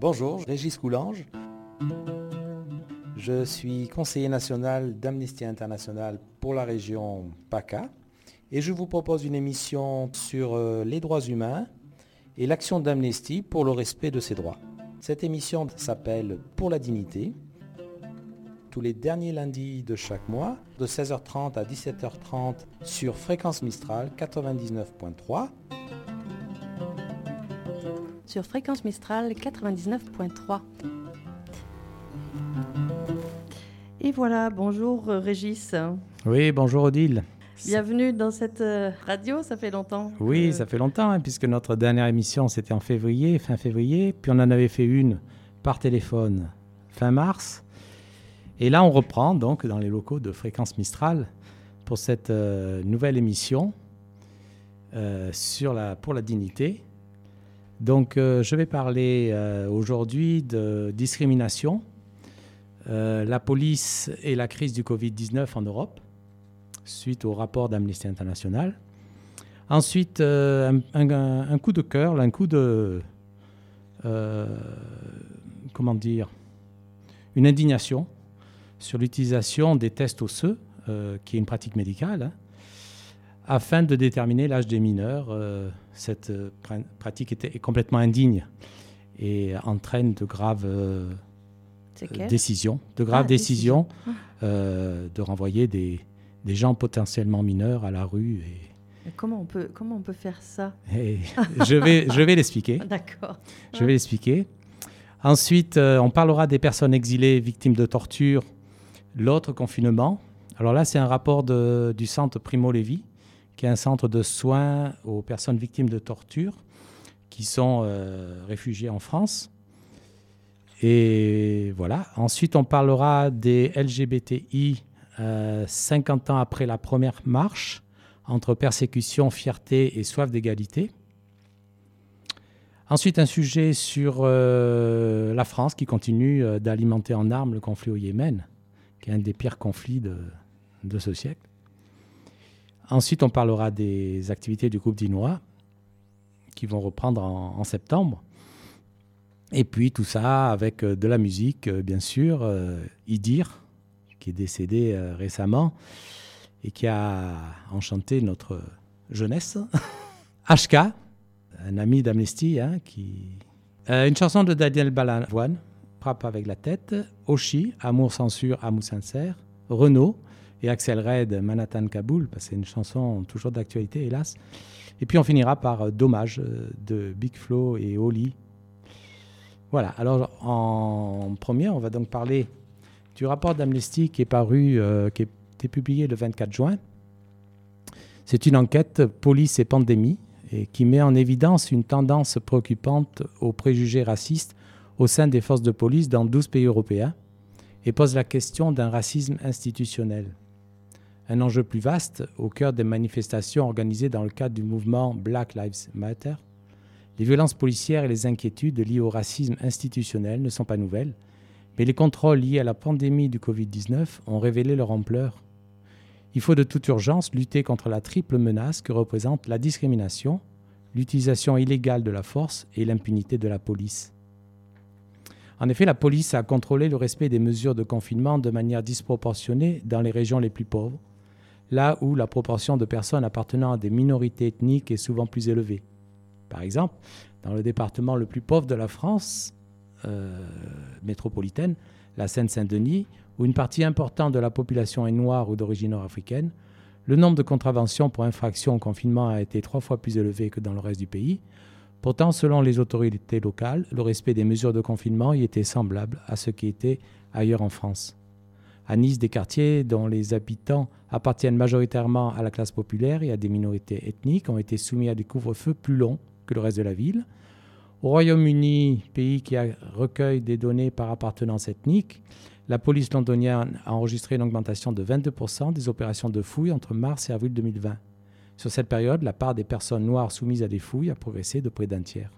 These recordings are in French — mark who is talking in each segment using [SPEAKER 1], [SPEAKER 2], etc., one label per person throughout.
[SPEAKER 1] Bonjour, Régis Coulange. Je suis conseiller national d'Amnesty International pour la région PACA et je vous propose une émission sur les droits humains et l'action d'Amnesty pour le respect de ces droits. Cette émission s'appelle Pour la dignité, tous les derniers lundis de chaque mois, de 16h30 à 17h30 sur Fréquence Mistral 99.3.
[SPEAKER 2] Sur Fréquence Mistral 99.3. Et voilà, bonjour Régis.
[SPEAKER 3] Oui, bonjour Odile.
[SPEAKER 2] Bienvenue dans cette radio, ça fait longtemps.
[SPEAKER 3] Oui, ça fait longtemps, puisque notre dernière émission c'était en février, fin février, puis on en avait fait une par téléphone fin mars. Et là on reprend donc dans les locaux de Fréquence Mistral pour cette nouvelle émission pour la dignité. Donc je vais parler aujourd'hui de discrimination, la police et la crise du Covid-19 en Europe, suite au rapport d'Amnesty International. Ensuite, un coup de cœur, un coup de... une indignation sur l'utilisation des tests osseux, qui est une pratique médicale, afin de déterminer l'âge des mineurs. Cette pratique est complètement indigne et entraîne de graves décisions, de renvoyer des gens potentiellement mineurs à la rue.
[SPEAKER 2] Mais comment on peut faire ça?
[SPEAKER 3] Je vais l'expliquer.
[SPEAKER 2] D'accord.
[SPEAKER 3] Je vais l'expliquer. Ensuite, on parlera des personnes exilées victimes de torture, l'autre confinement. Alors là, c'est un rapport du centre Primo Levi, qui est un centre de soins aux personnes victimes de torture qui sont réfugiées en France. Et voilà. Ensuite, on parlera des LGBTI 50 ans après la première marche, entre persécution, fierté et soif d'égalité. Ensuite, un sujet sur la France qui continue d'alimenter en armes le conflit au Yémen, qui est un des pires conflits de ce siècle. Ensuite, on parlera des activités du groupe Dinois qui vont reprendre en septembre. Et puis tout ça avec de la musique, bien sûr. Idir, qui est décédé récemment et qui a enchanté notre jeunesse. HK, un ami d'Amnesty, une chanson de Daniel Balavoine, Frappe avec la tête. Oshi, Amour censure, Amour sincère. Renaud et Axel Red, Manhattan Kaboul, c'est une chanson toujours d'actualité, hélas. Et puis on finira par Dommage de Big Flo et Oli. Voilà, alors en premier, on va donc parler du rapport d'Amnesty qui est paru, qui a été publié le 24 juin. C'est une enquête police et pandémie et qui met en évidence une tendance préoccupante aux préjugés racistes au sein des forces de police dans 12 pays européens et pose la question d'un racisme institutionnel. Un enjeu plus vaste, au cœur des manifestations organisées dans le cadre du mouvement Black Lives Matter. Les violences policières et les inquiétudes liées au racisme institutionnel ne sont pas nouvelles, mais les contrôles liés à la pandémie du Covid-19 ont révélé leur ampleur. Il faut de toute urgence lutter contre la triple menace que représente la discrimination, l'utilisation illégale de la force et l'impunité de la police. En effet, la police a contrôlé le respect des mesures de confinement de manière disproportionnée dans les régions les plus pauvres, là où la proportion de personnes appartenant à des minorités ethniques est souvent plus élevée. Par exemple, dans le département le plus pauvre de la France métropolitaine, la Seine-Saint-Denis, où une partie importante de la population est noire ou d'origine nord-africaine, le nombre de contraventions pour infraction au confinement a été 3 fois plus élevé que dans le reste du pays. Pourtant, selon les autorités locales, le respect des mesures de confinement y était semblable à ce qui était ailleurs en France. À Nice, des quartiers dont les habitants appartiennent majoritairement à la classe populaire et à des minorités ethniques ont été soumis à des couvre-feux plus longs que le reste de la ville. Au Royaume-Uni, pays qui recueille des données par appartenance ethnique, la police londonienne a enregistré une augmentation de 22% des opérations de fouilles entre mars et avril 2020. Sur cette période, la part des personnes noires soumises à des fouilles a progressé de près d'un tiers.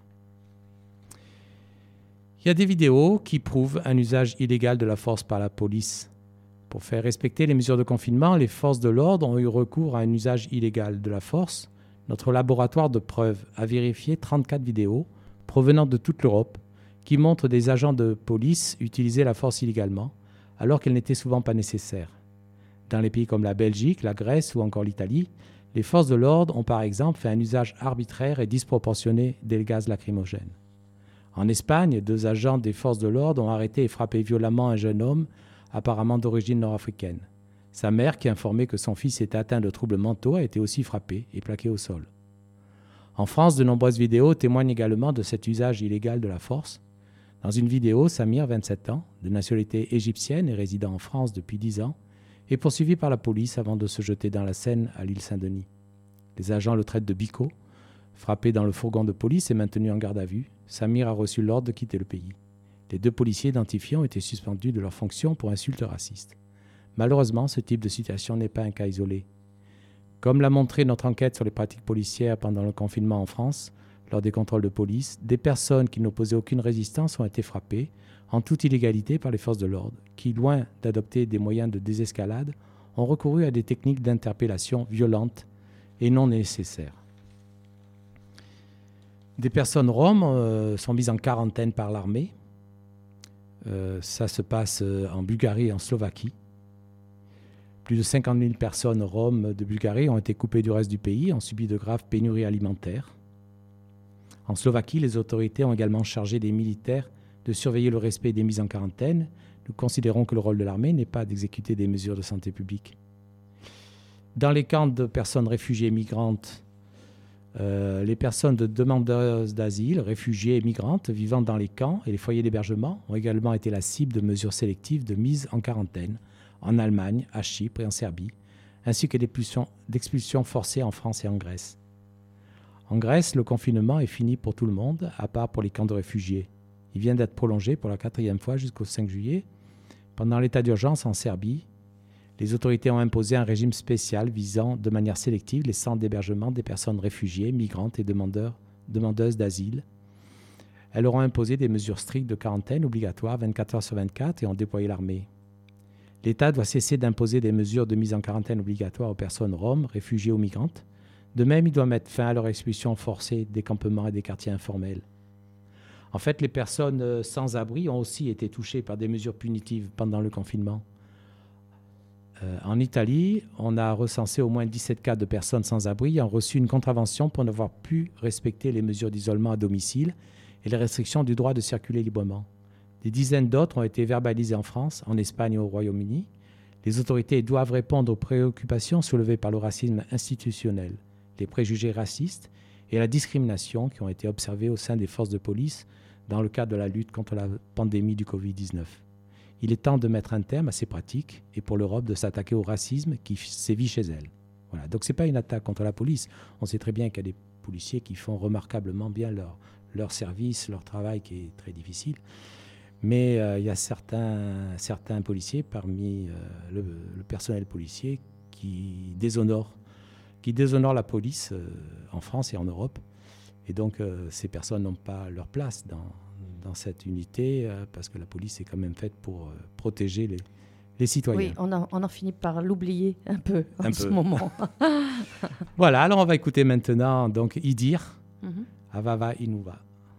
[SPEAKER 3] Il y a des vidéos qui prouvent un usage illégal de la force par la police. Pour faire respecter les mesures de confinement, les forces de l'ordre ont eu recours à un usage illégal de la force. Notre laboratoire de preuves a vérifié 34 vidéos provenant de toute l'Europe qui montrent des agents de police utiliser la force illégalement, alors qu'elle n'était souvent pas nécessaire. Dans les pays comme la Belgique, la Grèce ou encore l'Italie, les forces de l'ordre ont par exemple fait un usage arbitraire et disproportionné des gaz lacrymogènes. En Espagne, 2 agents des forces de l'ordre ont arrêté et frappé violemment un jeune homme, apparemment d'origine nord-africaine. Sa mère, qui informait que son fils était atteint de troubles mentaux, a été aussi frappée et plaquée au sol. En France, de nombreuses vidéos témoignent également de cet usage illégal de la force. Dans une vidéo, Samir, 27 ans, de nationalité égyptienne et résidant en France depuis 10 ans, est poursuivi par la police avant de se jeter dans la Seine à l'île Saint-Denis. Les agents le traitent de bico. Frappé dans le fourgon de police et maintenu en garde à vue, Samir a reçu l'ordre de quitter le pays. Les 2 policiers identifiés ont été suspendus de leurs fonctions pour insultes racistes. Malheureusement, ce type de situation n'est pas un cas isolé. Comme l'a montré notre enquête sur les pratiques policières pendant le confinement en France, lors des contrôles de police, des personnes qui n'opposaient aucune résistance ont été frappées, en toute illégalité, par les forces de l'ordre, qui, loin d'adopter des moyens de désescalade, ont recouru à des techniques d'interpellation violentes et non nécessaires. Des personnes roms sont mises en quarantaine par l'armée. Ça se passe en Bulgarie et en Slovaquie. Plus de 50 000 personnes roms de Bulgarie ont été coupées du reste du pays, ont subi de graves pénuries alimentaires. En Slovaquie, les autorités ont également chargé des militaires de surveiller le respect des mises en quarantaine. Nous considérons que le rôle de l'armée n'est pas d'exécuter des mesures de santé publique. Dans les camps de personnes réfugiées migrantes, les personnes de demandeuses d'asile, réfugiées et migrantes vivant dans les camps et les foyers d'hébergement ont également été la cible de mesures sélectives de mise en quarantaine en Allemagne, à Chypre et en Serbie, ainsi que d'expulsions forcées en France et en Grèce. En Grèce, le confinement est fini pour tout le monde, à part pour les camps de réfugiés. Il vient d'être prolongé pour la 4e fois jusqu'au 5 juillet. Pendant l'état d'urgence en Serbie, les autorités ont imposé un régime spécial visant de manière sélective les centres d'hébergement des personnes réfugiées, migrantes et demandeuses d'asile. Elles leur ont imposé des mesures strictes de quarantaine obligatoires 24 heures sur 24 et ont déployé l'armée. L'État doit cesser d'imposer des mesures de mise en quarantaine obligatoires aux personnes roms, réfugiées ou migrantes. De même, il doit mettre fin à leur expulsion forcée des campements et des quartiers informels. En fait, les personnes sans abri ont aussi été touchées par des mesures punitives pendant le confinement. En Italie, on a recensé au moins 17 cas de personnes sans abri ayant reçu une contravention pour n'avoir pu respecter les mesures d'isolement à domicile et les restrictions du droit de circuler librement. Des dizaines d'autres ont été verbalisées en France, en Espagne et au Royaume-Uni. Les autorités doivent répondre aux préoccupations soulevées par le racisme institutionnel, les préjugés racistes et la discrimination qui ont été observés au sein des forces de police dans le cadre de la lutte contre la pandémie du Covid-19. Il est temps de mettre un terme à ces pratiques et pour l'Europe de s'attaquer au racisme qui sévit chez elle. Voilà. Donc ce n'est pas une attaque contre la police. On sait très bien qu'il y a des policiers qui font remarquablement bien leur service, leur travail qui est très difficile. Mais il y a certains policiers parmi le personnel policier qui déshonorent la police en France et en Europe. Et donc ces personnes n'ont pas leur place dans cette unité parce que la police est quand même faite pour protéger les citoyens.
[SPEAKER 2] Oui, on en finit par l'oublier un peu en ce moment.
[SPEAKER 3] Voilà, alors on va écouter maintenant donc Idir, Avava Inuva.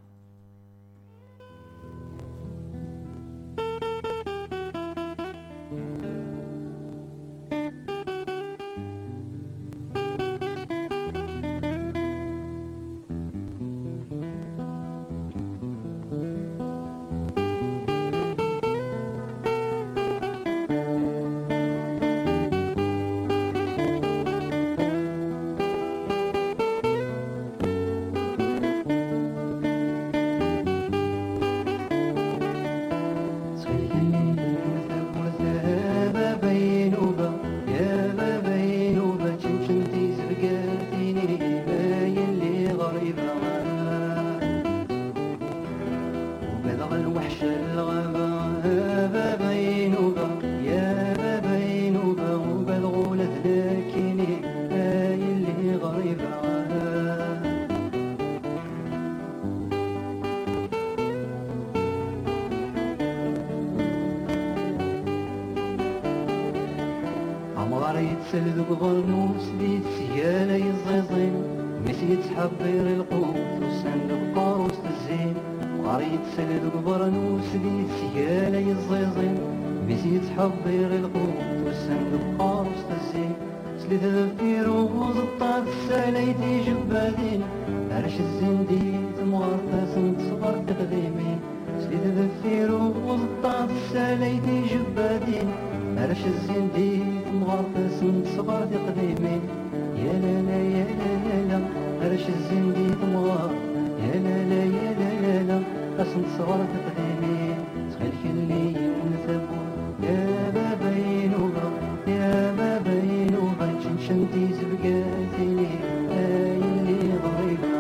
[SPEAKER 4] سلذق ظلموس ديت سيالة يزيزين مشيت حبير القوت وسندق قاروس الزين عريت سلد وبرنوس دي سيالة يزيزين بيزيد حضير القوت والسندق قارص تزين سليت ذفير وزطات الساليتي جبادين عرش الزنديت مغرطة سنت صغر تقديمين سليت ذفير وزطات الساليتي جبادين عرش الزنديت مغرطة سنت صغر تقديمين يا لا لا يا لا لا لا عرش الزنديت مغرطة يا لا لا يا لا لا لا أسنت صغر تقديمين تخلك اللي ينثبو يا بابا ينوبا يا بابا ينوبا شنتي زبقاتيني اللي غريبة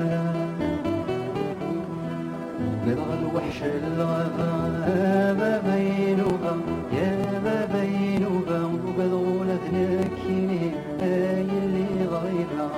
[SPEAKER 4] وبلغ الوحش الغابة يا بابا ينوبا يا بابا ينوبا وبلغ لذنكيني اللي غريبة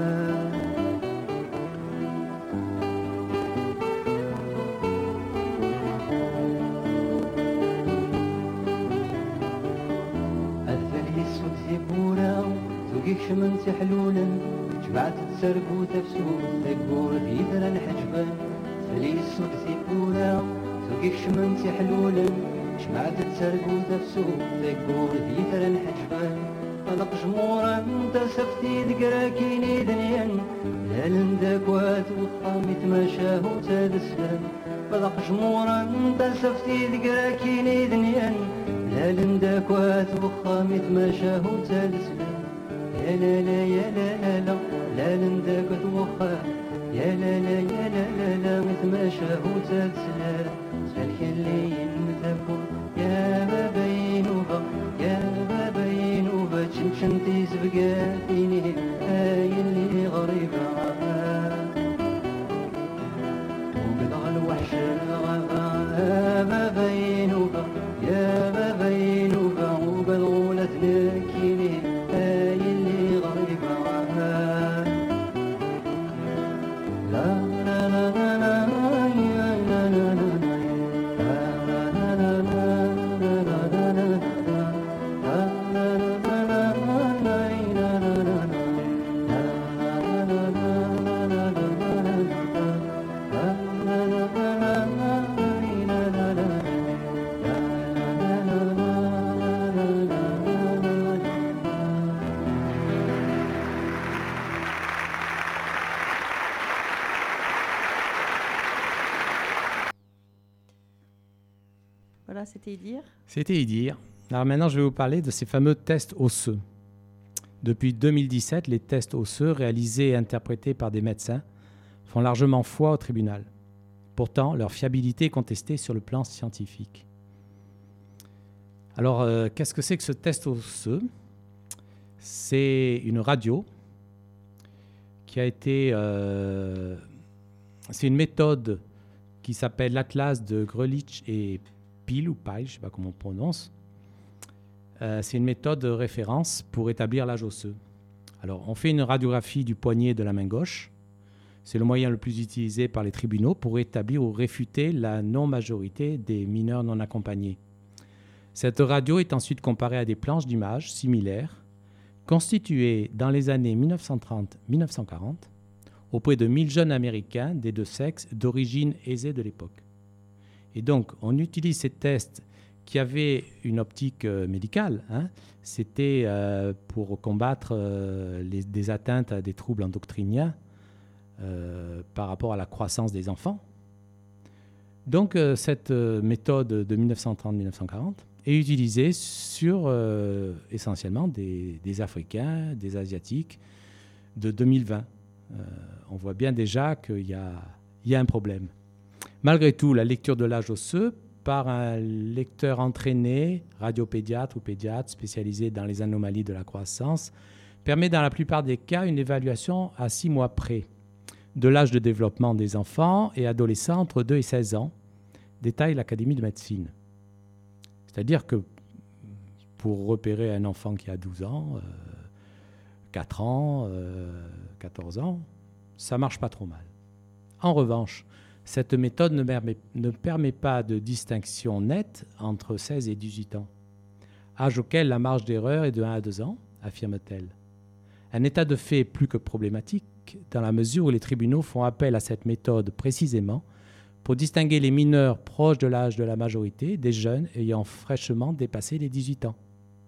[SPEAKER 4] توقيك من تحلولا جمعت تسرقو تفسود تقول في درا الحجبان فليس وكتيبولا توقيك من تحلولا جمعت تسرقو تفسود تقول في درا الحجبان طلق جمورا انت سفتي ذكراكيني دنيا لا لندك واتوخا متماشاه تدسلان طلق جمورا انت سفتي ذكراكيني دنيا لا لندك واتوخا متماشاه تدسلان يا لا لا يا لا لا لا لا لندك توخا يا لا لا يا لا لا لا متماشى وتتسلال سالك اللي ينمتكو يا بابا ينوبا يا بابا ينوبا تشمشمتي زبقاتيني اللي غريبة وبلغ الوحش الغابة يا بابا ينوبا يا بابا ينوبا وبلغ لثنكيني
[SPEAKER 2] Voilà, c'était Idir.
[SPEAKER 3] C'était Idir. Alors maintenant, je vais vous parler de ces fameux tests osseux. Depuis 2017, les tests osseux réalisés et interprétés par des médecins font largement foi au tribunal. Pourtant, leur fiabilité est contestée sur le plan scientifique. Alors, qu'est-ce que c'est que ce test osseux ? C'est une radio qui a été... c'est une méthode qui s'appelle l'Atlas de Greulich et Pile ou Pile, je ne sais pas comment on prononce. C'est une méthode de référence pour établir l'âge osseux. Alors, on fait une radiographie du poignet de la main gauche. C'est le moyen le plus utilisé par les tribunaux pour établir ou réfuter la non-majorité des mineurs non accompagnés. Cette radio est ensuite comparée à des planches d'images similaires constituées dans les années 1930-1940 auprès de 1000 jeunes Américains des deux sexes d'origine aisée de l'époque. Et donc, on utilise ces tests qui avaient une optique médicale. C'était pour combattre des atteintes à des troubles endocriniens par rapport à la croissance des enfants. Donc, cette méthode de 1930-1940 est utilisée sur essentiellement des Africains, des Asiatiques de 2020. On voit bien déjà qu'il y a un problème. Malgré tout, la lecture de l'âge osseux par un lecteur entraîné, radiopédiatre ou pédiatre spécialisé dans les anomalies de la croissance, permet dans la plupart des cas une évaluation à 6 mois près de l'âge de développement des enfants et adolescents entre 2 et 16 ans, détaille l'Académie de médecine. C'est-à-dire que pour repérer un enfant qui a 12 ans, 4 ans, 14 ans, ça ne marche pas trop mal. En revanche, cette méthode ne permet pas de distinction nette entre 16 et 18 ans, âge auquel la marge d'erreur est de 1 à 2 ans, affirme-t-elle. Un état de fait plus que problématique dans la mesure où les tribunaux font appel à cette méthode précisément pour distinguer les mineurs proches de l'âge de la majorité des jeunes ayant fraîchement dépassé les 18 ans.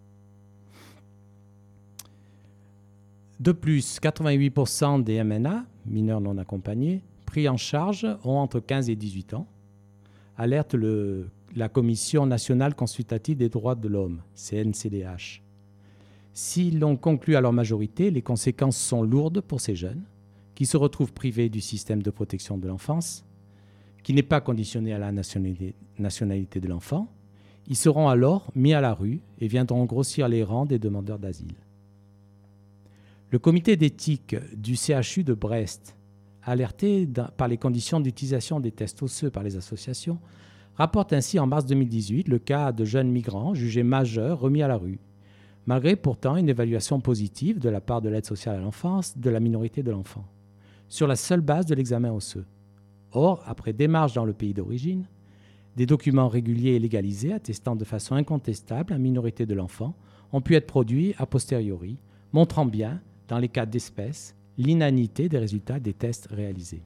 [SPEAKER 3] De plus, 88% des MNA, mineurs non accompagnés, pris en charge ont entre 15 et 18 ans, alerte la Commission nationale consultative des droits de l'homme, CNCDH. Si l'on conclut à leur majorité, les conséquences sont lourdes pour ces jeunes, qui se retrouvent privés du système de protection de l'enfance, qui n'est pas conditionné à la nationalité de l'enfant. Ils seront alors mis à la rue et viendront grossir les rangs des demandeurs d'asile. Le comité d'éthique du CHU de Brest, alerté par les conditions d'utilisation des tests osseux par les associations, rapporte ainsi en mars 2018 le cas de jeunes migrants jugés majeurs remis à la rue, malgré pourtant une évaluation positive de la part de l'aide sociale à l'enfance de la minorité de l'enfant, sur la seule base de l'examen osseux. Or, après démarche dans le pays d'origine, des documents réguliers et légalisés attestant de façon incontestable la minorité de l'enfant ont pu être produits a posteriori, montrant bien, dans les cas d'espèce, l'inanité des résultats des tests réalisés.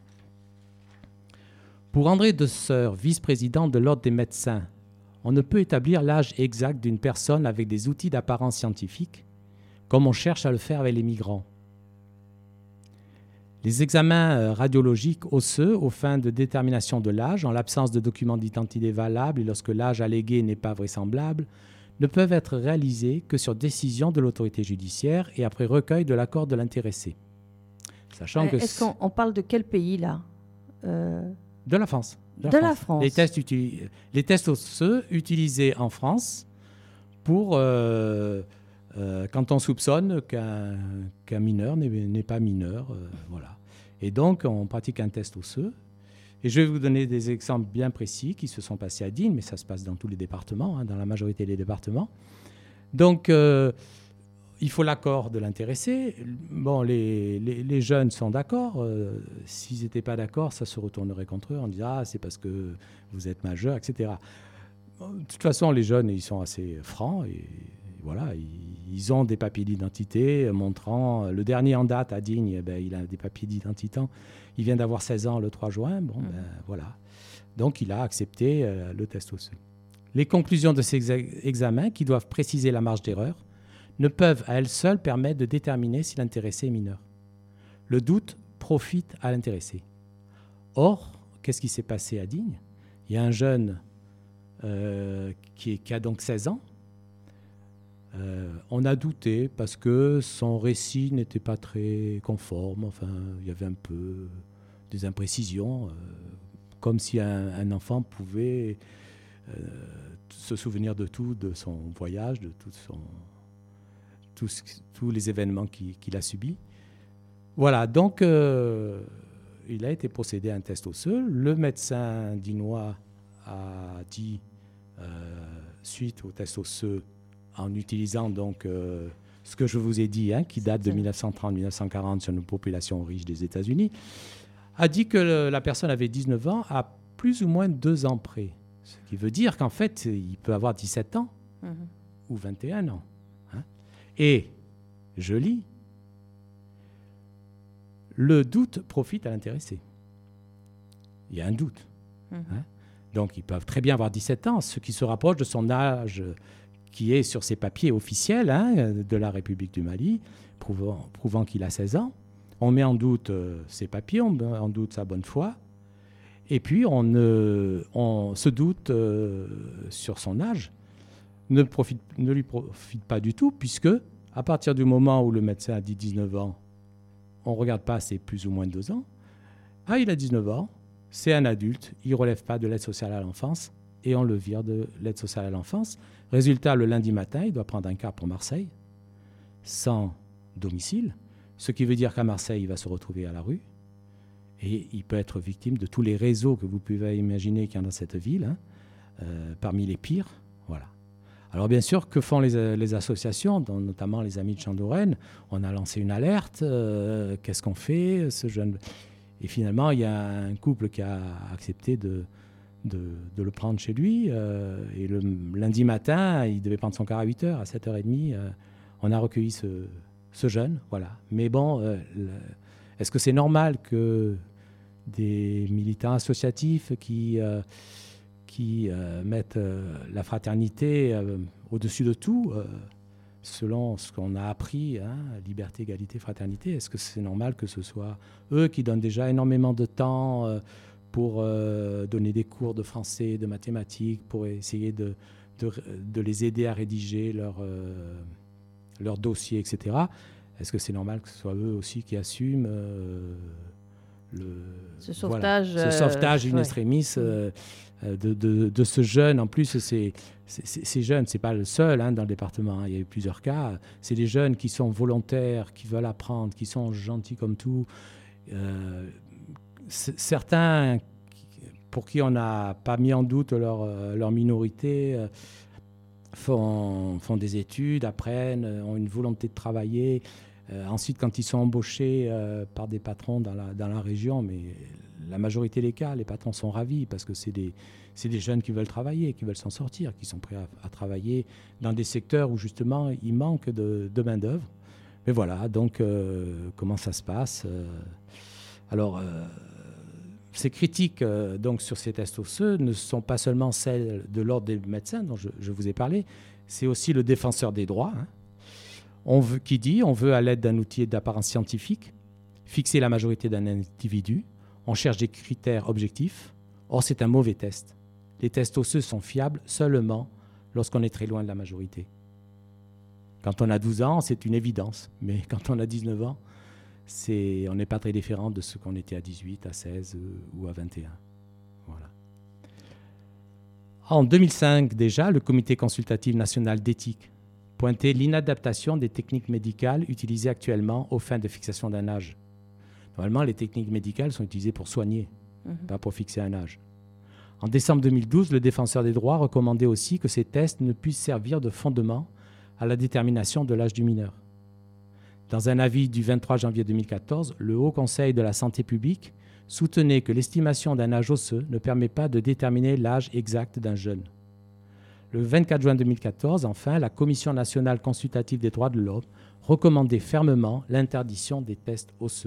[SPEAKER 3] Pour André Desseur, vice-président de l'Ordre des médecins, on ne peut établir l'âge exact d'une personne avec des outils d'apparence scientifique, comme on cherche à le faire avec les migrants. Les examens radiologiques osseux aux fins de détermination de l'âge, en l'absence de documents d'identité valables et lorsque l'âge allégué n'est pas vraisemblable, ne peuvent être réalisés que sur décision de l'autorité judiciaire et après recueil de l'accord de l'intéressé. Sachant que
[SPEAKER 2] est-ce qu'on parle de quel pays là
[SPEAKER 3] De la France.
[SPEAKER 2] De la France.
[SPEAKER 3] Les tests osseux utilisés en France pour quand on soupçonne qu'un mineur n'est pas mineur. Voilà. Et donc, on pratique un test osseux. Et je vais vous donner des exemples bien précis qui se sont passés à Digne, mais ça se passe dans tous les départements, dans la majorité des départements. Donc, il faut l'accord de l'intéressé. Bon, les jeunes sont d'accord. S'ils n'étaient pas d'accord, ça se retournerait contre eux. On dirait « Ah, c'est parce que vous êtes majeur, etc. » De toute façon, les jeunes, ils sont assez francs. Et voilà, ils ont des papiers d'identité montrant... Le dernier en date à Digne, il a des papiers d'identité. Il vient d'avoir 16 ans le 3 juin. Bon, voilà. Donc, il a accepté le test osseux. Les conclusions de ces examens, qui doivent préciser la marge d'erreur, ne peuvent à elles seules permettre de déterminer si l'intéressé est mineur. Le doute profite à l'intéressé. Or, qu'est-ce qui s'est passé à Digne ? Il y a un jeune qui a donc 16 ans. On a douté parce que son récit n'était pas très conforme. Enfin, il y avait un peu des imprécisions, comme si un enfant pouvait se souvenir de tout, de son voyage, de tous les événements qu'il a subis. Voilà, donc il a été procédé à un test osseux. Le médecin dinois a dit, suite au test osseux, en utilisant donc ce que je vous ai dit, qui date de 1930-1940 sur une population riche des États-Unis, a dit que la personne avait 19 ans à plus ou moins 2 ans près. Ce qui veut dire qu'en fait, il peut avoir 17 ans ou 21 ans. Et, je lis, le doute profite à l'intéressé. Il y a un doute. Donc, ils peuvent très bien avoir 17 ans, ce qui se rapproche de son âge qui est sur ses papiers officiels de la République du Mali, prouvant qu'il a 16 ans. On met en doute ses papiers, on met en doute sa bonne foi, et puis on se doute sur son âge. Ne lui profite pas du tout, puisque à partir du moment où le médecin a dit 19 ans, on ne regarde pas c'est plus ou moins de 2 ans. Ah, il a 19 ans, c'est un adulte, il ne relève pas de l'aide sociale à l'enfance, et on le vire de l'aide sociale à l'enfance. Résultat, le lundi matin, il doit prendre un car pour Marseille, sans domicile, ce qui veut dire qu'à Marseille, il va se retrouver à la rue, et il peut être victime de tous les réseaux que vous pouvez imaginer qu'il y a dans cette ville, parmi les pires. Voilà. Alors bien sûr, que font les associations, dont notamment les Amis de Chandoren? On a lancé une alerte, qu'est-ce qu'on fait ce jeune... Et finalement, il y a un couple qui a accepté de le prendre chez lui. Et le lundi matin, il devait prendre son car à 8h, à 7h30. On a recueilli ce jeune, voilà. Mais bon, est-ce que c'est normal des militants associatifs qui mettent la fraternité au-dessus de tout, selon ce qu'on a appris, liberté, égalité, fraternité. Est-ce que c'est normal que ce soit eux qui donnent déjà énormément de temps pour donner des cours de français, de mathématiques, pour essayer de les aider à rédiger leur dossier, etc. Est-ce que c'est normal que ce soit eux aussi qui assument
[SPEAKER 2] ce sauvetage,
[SPEAKER 3] ce sauvetage in extremis de ce jeune? En plus, ces jeunes, ce n'est pas le seul dans le département, il y a eu plusieurs cas. C'est des jeunes qui sont volontaires, qui veulent apprendre, qui sont gentils comme tout. Certains pour qui on n'a pas mis en doute leur minorité font des études, apprennent, ont une volonté de travailler. Ensuite, quand ils sont embauchés par des patrons dans la région, mais la majorité des cas, les patrons sont ravis parce que c'est des jeunes qui veulent travailler, qui veulent s'en sortir, qui sont prêts à travailler dans des secteurs où justement il manque de main-d'œuvre. Mais voilà, donc comment ça se passe Alors, ces critiques donc, sur ces tests osseux ne sont pas seulement celles de l'ordre des médecins dont je vous ai parlé, c'est aussi le défenseur des droits, on veut, à l'aide d'un outil d'apparence scientifique, fixer la majorité d'un individu. On cherche des critères objectifs. Or, c'est un mauvais test. Les tests osseux sont fiables seulement lorsqu'on est très loin de la majorité. Quand on a 12 ans, c'est une évidence. Mais quand on a 19 ans, on n'est pas très différent de ce qu'on était à 18, à 16 ou à 21. Voilà. En 2005, déjà, le Comité consultatif national d'éthique pointait l'inadaptation des techniques médicales utilisées actuellement aux fins de fixation d'un âge. Normalement, les techniques médicales sont utilisées pour soigner, pas pour fixer un âge. En décembre 2012, le défenseur des droits recommandait aussi que ces tests ne puissent servir de fondement à la détermination de l'âge du mineur. Dans un avis du 23 janvier 2014, le Haut Conseil de la santé publique soutenait que l'estimation d'un âge osseux ne permet pas de déterminer l'âge exact d'un jeune. Le 24 juin 2014, enfin, la Commission nationale consultative des droits de l'homme recommandait fermement l'interdiction des tests osseux.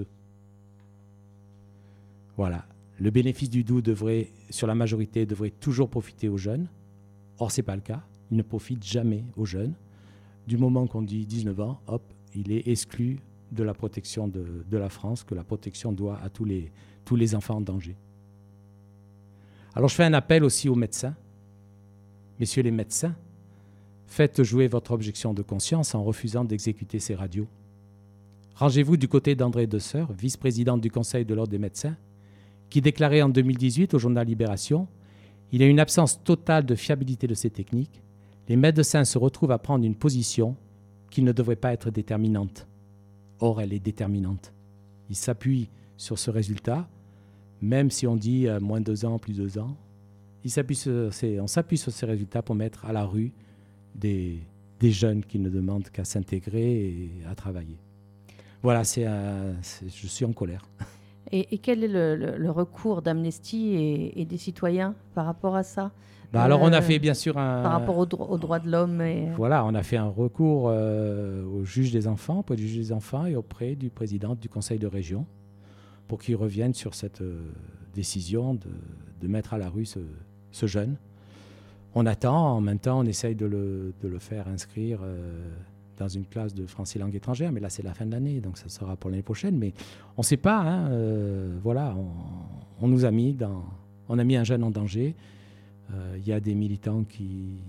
[SPEAKER 3] Voilà. Le bénéfice du doute sur la majorité devrait toujours profiter aux jeunes. Or, ce n'est pas le cas. Il ne profite jamais aux jeunes. Du moment qu'on dit 19 ans, hop, il est exclu de la protection de la France, que la protection doit à tous les enfants en danger. Alors, je fais un appel aussi aux médecins. Messieurs les médecins, faites jouer votre objection de conscience en refusant d'exécuter ces radios. Rangez-vous du côté d'André Desseur, vice-présidente du Conseil de l'Ordre des médecins, qui déclarait en 2018 au journal Libération « Il y a une absence totale de fiabilité de ces techniques. Les médecins se retrouvent à prendre une position qui ne devrait pas être déterminante. Or, elle est déterminante. Ils s'appuient sur ce résultat, même si on dit moins 2 ans, plus 2 ans. On s'appuie sur ces résultats pour mettre à la rue des jeunes qui ne demandent qu'à s'intégrer et à travailler. Voilà, je suis en colère.
[SPEAKER 2] Et quel est le recours d'Amnesty et des citoyens par rapport à ça ?
[SPEAKER 3] Alors, on a fait bien sûr
[SPEAKER 2] par rapport aux droits de l'homme.
[SPEAKER 3] Voilà, on a fait un recours au juge des enfants, auprès du juge des enfants et auprès du président du conseil de région pour qu'il revienne sur cette décision de mettre à la rue ce jeune. On attend, en même temps, on essaye de le faire inscrire dans une classe de français langue étrangère, mais là, c'est la fin de l'année, donc ça sera pour l'année prochaine. Mais on ne sait pas, voilà, on nous a mis on a mis un jeune en danger. Il y a des militants qui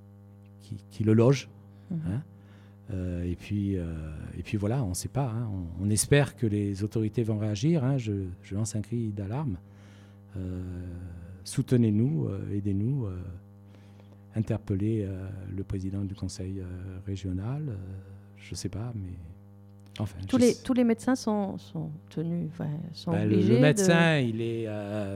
[SPEAKER 3] le logent. Et puis voilà, on ne sait pas. On espère que les autorités vont réagir. Je lance un cri d'alarme. Soutenez-nous, aidez-nous, interpellez le président du conseil régional. Je ne sais pas, mais enfin.
[SPEAKER 2] Tous les médecins sont tenus, sont obligés.
[SPEAKER 3] Le médecin, il est.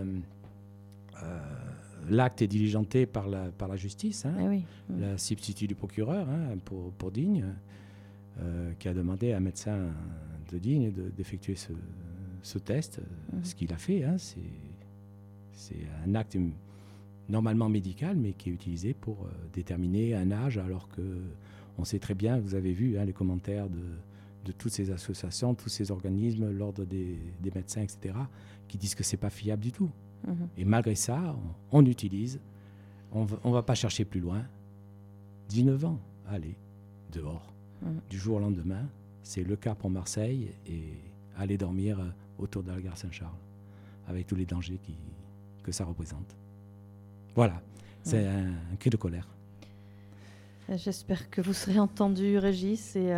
[SPEAKER 3] L'acte est diligenté par la justice, la substitut du procureur pour Digne, qui a demandé à un médecin de Digne d'effectuer ce test. Ce qu'il a fait, c'est un acte normalement médical, mais qui est utilisé pour déterminer un âge, alors qu'on sait très bien, vous avez vu les commentaires de toutes ces associations, tous ces organismes, l'ordre des médecins, etc., qui disent que ce n'est pas fiable du tout. Et malgré ça, on utilise, on ne va pas chercher plus loin. 19 ans, allez, dehors. Du jour au lendemain, c'est le cas pour Marseille et aller dormir autour de la gare Saint-Charles, avec tous les dangers que ça représente. Voilà, c'est un cri de colère.
[SPEAKER 2] J'espère que vous serez entendu, Régis, et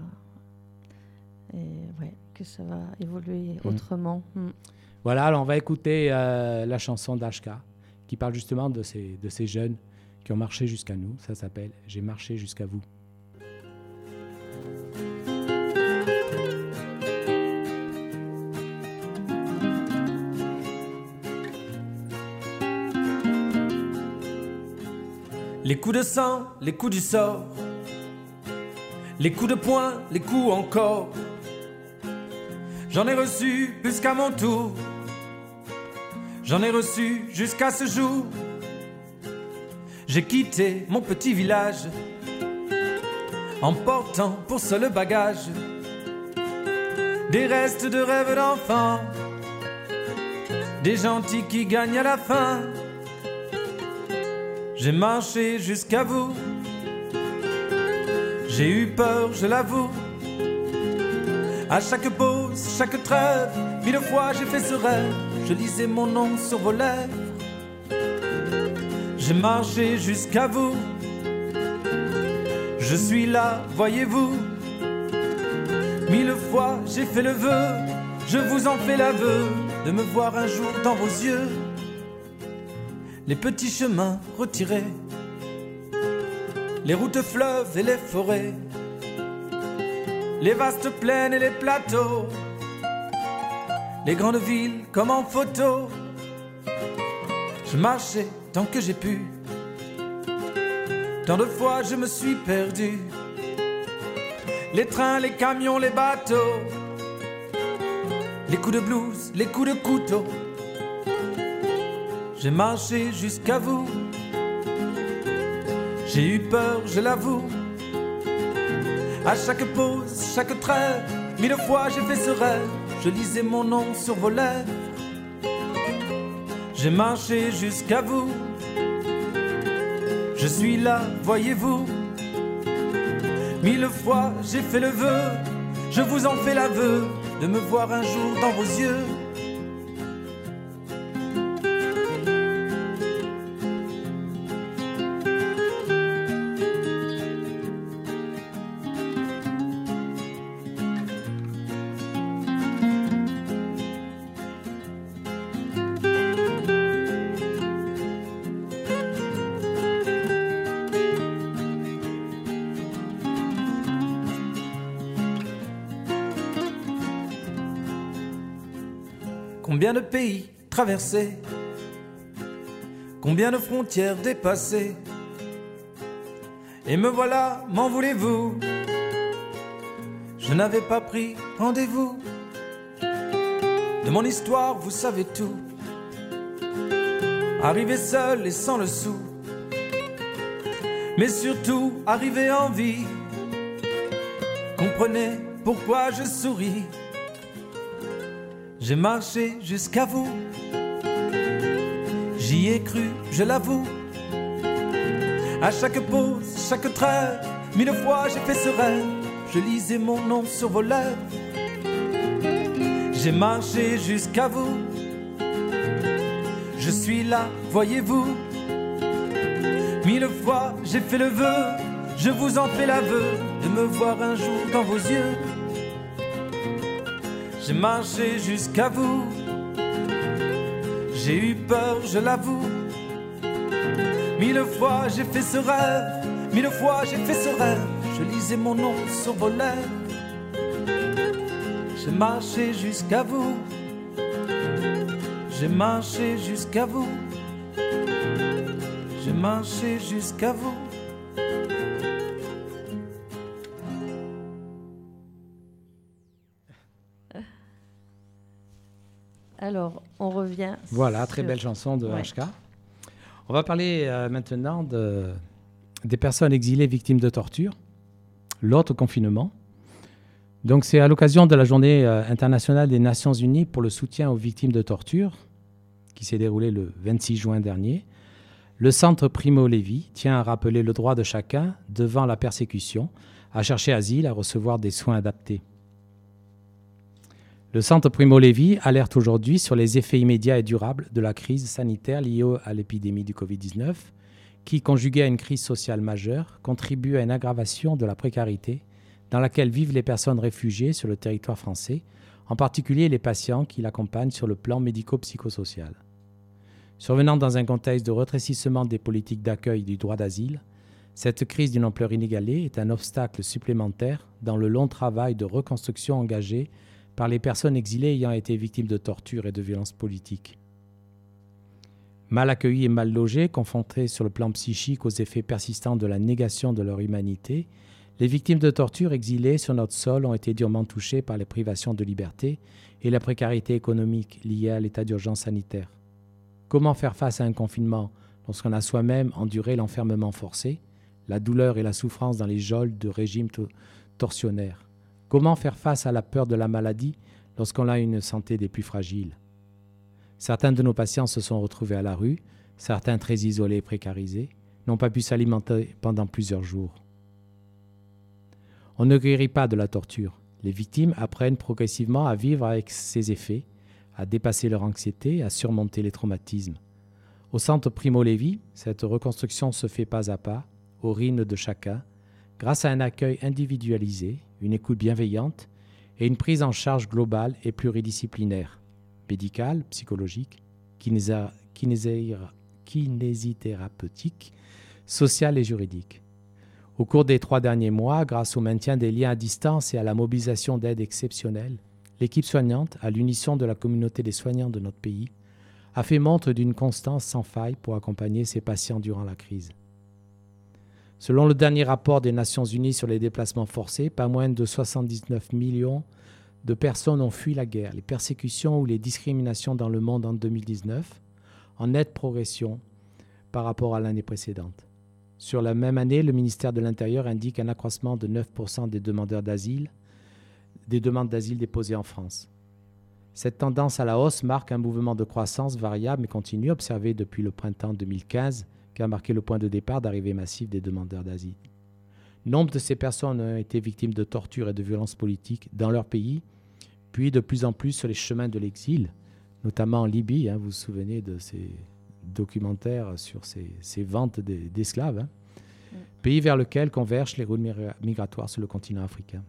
[SPEAKER 2] que ça va évoluer autrement.
[SPEAKER 3] Voilà, alors on va écouter la chanson d'Ashka, qui parle justement de ces jeunes qui ont marché jusqu'à nous. Ça s'appelle « J'ai marché jusqu'à vous ».
[SPEAKER 5] Les coups de sang, les coups du sort, les coups de poing, les coups encore. J'en ai reçu plus qu'à mon tour, j'en ai reçu jusqu'à ce jour. J'ai quitté mon petit village, emportant pour seul bagage des restes de rêves d'enfants, des gentils qui gagnent à la fin. J'ai marché jusqu'à vous, j'ai eu peur, je l'avoue. À chaque pause, chaque trêve, 1000 fois j'ai fait ce rêve. Je lisais mon nom sur vos lèvres. J'ai marché jusqu'à vous, je suis là, voyez-vous. 1000 fois j'ai fait le vœu, je vous en fais l'aveu, de me voir un jour dans vos yeux. Les petits chemins retirés, les routes fleuves et les forêts, les vastes plaines et les plateaux, les grandes villes comme en photo. Je marchais tant que j'ai pu, tant de fois je me suis perdu. Les trains, les camions, les bateaux, les coups de blues, les coups de couteau. J'ai marché jusqu'à vous, j'ai eu peur, je l'avoue. À chaque pause, chaque trêve, 1000 fois j'ai fait ce rêve. Je lisais mon nom sur vos lèvres. J'ai marché jusqu'à vous, je suis là, voyez-vous. 1000 fois j'ai fait le vœu, je vous en fais l'aveu, de me voir un jour dans vos yeux. Combien de pays traversés, combien de frontières dépassées, et me voilà, m'en voulez-vous? Je n'avais pas pris rendez-vous. De mon histoire, vous savez tout. Arrivé seul et sans le sou, mais surtout arrivé en vie. Comprenez pourquoi je souris. J'ai marché jusqu'à vous, j'y ai cru, je l'avoue. À chaque pause, chaque trêve, 1000 fois j'ai fait ce rêve. Je lisais mon nom sur vos lèvres. J'ai marché jusqu'à vous, je suis là, voyez-vous. 1000 fois j'ai fait le vœu, je vous en fais l'aveu, de me voir un jour dans vos yeux. J'ai marché jusqu'à vous, j'ai eu peur, je l'avoue. 1000 fois j'ai fait ce rêve, 1000 fois j'ai fait ce rêve. Je lisais mon nom sur vos lèvres. J'ai marché jusqu'à vous, j'ai marché jusqu'à vous, j'ai marché jusqu'à vous.
[SPEAKER 2] Alors, on revient.
[SPEAKER 3] Voilà, très belle chanson de HK. On va parler maintenant des personnes exilées victimes de torture, l'autre confinement. Donc c'est à l'occasion de la journée internationale des Nations Unies pour le soutien aux victimes de torture, qui s'est déroulée le 26 juin dernier. Le Centre Primo Levi tient à rappeler le droit de chacun devant la persécution, à chercher asile, à recevoir des soins adaptés. Le Centre Primo Levi alerte aujourd'hui sur les effets immédiats et durables de la crise sanitaire liée à l'épidémie du Covid-19, qui, conjuguée à une crise sociale majeure, contribue à une aggravation de la précarité dans laquelle vivent les personnes réfugiées sur le territoire français, en particulier les patients qui l'accompagnent sur le plan médico-psychosocial. Survenant dans un contexte de rétrécissement des politiques d'accueil du droit d'asile, cette crise d'une ampleur inégalée est un obstacle supplémentaire dans le long travail de reconstruction engagé par les personnes exilées ayant été victimes de torture et de violences politiques. Mal accueillis et mal logés, confrontés sur le plan psychique aux effets persistants de la négation de leur humanité, les victimes de torture exilées sur notre sol ont été durement touchées par les privations de liberté et la précarité économique liée à l'état d'urgence sanitaire. Comment faire face à un confinement lorsqu'on a soi-même enduré l'enfermement forcé, la douleur et la souffrance dans les geôles de régimes tortionnaires? Comment faire face à la peur de la maladie lorsqu'on a une santé des plus fragiles? Certains de nos patients se sont retrouvés à la rue, certains très isolés et précarisés, n'ont pas pu s'alimenter pendant plusieurs jours. On ne guérit pas de la torture. Les victimes apprennent progressivement à vivre avec ses effets, à dépasser leur anxiété, à surmonter les traumatismes. Au Centre Primo Levi, cette reconstruction se fait pas à pas, au rythme de chacun, grâce à un accueil individualisé, une écoute bienveillante et une prise en charge globale et pluridisciplinaire, médicale, psychologique, kinésithérapeutique, sociale et juridique. Au cours des 3 derniers mois, grâce au maintien des liens à distance et à la mobilisation d'aide exceptionnelle, l'équipe soignante, à l'unisson de la communauté des soignants de notre pays, a fait montre d'une constance sans faille pour accompagner ses patients durant la crise. Selon le dernier rapport des Nations Unies sur les déplacements forcés, pas moins de 79 millions de personnes ont fui la guerre, les persécutions ou les discriminations dans le monde en 2019, en nette progression par rapport à l'année précédente. Sur la même année, le ministère de l'Intérieur indique un accroissement de 9% des demandes d'asile déposées en France. Cette tendance à la hausse marque un mouvement de croissance variable mais continue observé depuis le printemps 2015 qui a marqué le point de départ d'arrivée massive des demandeurs d'asile. Nombre de ces personnes ont été victimes de tortures et de violences politiques dans leur pays, puis de plus en plus sur les chemins de l'exil, notamment en Libye. Vous vous souvenez de ces documentaires sur ces ventes d'esclaves, pays vers lequel convergent les routes migratoires sur le continent africain.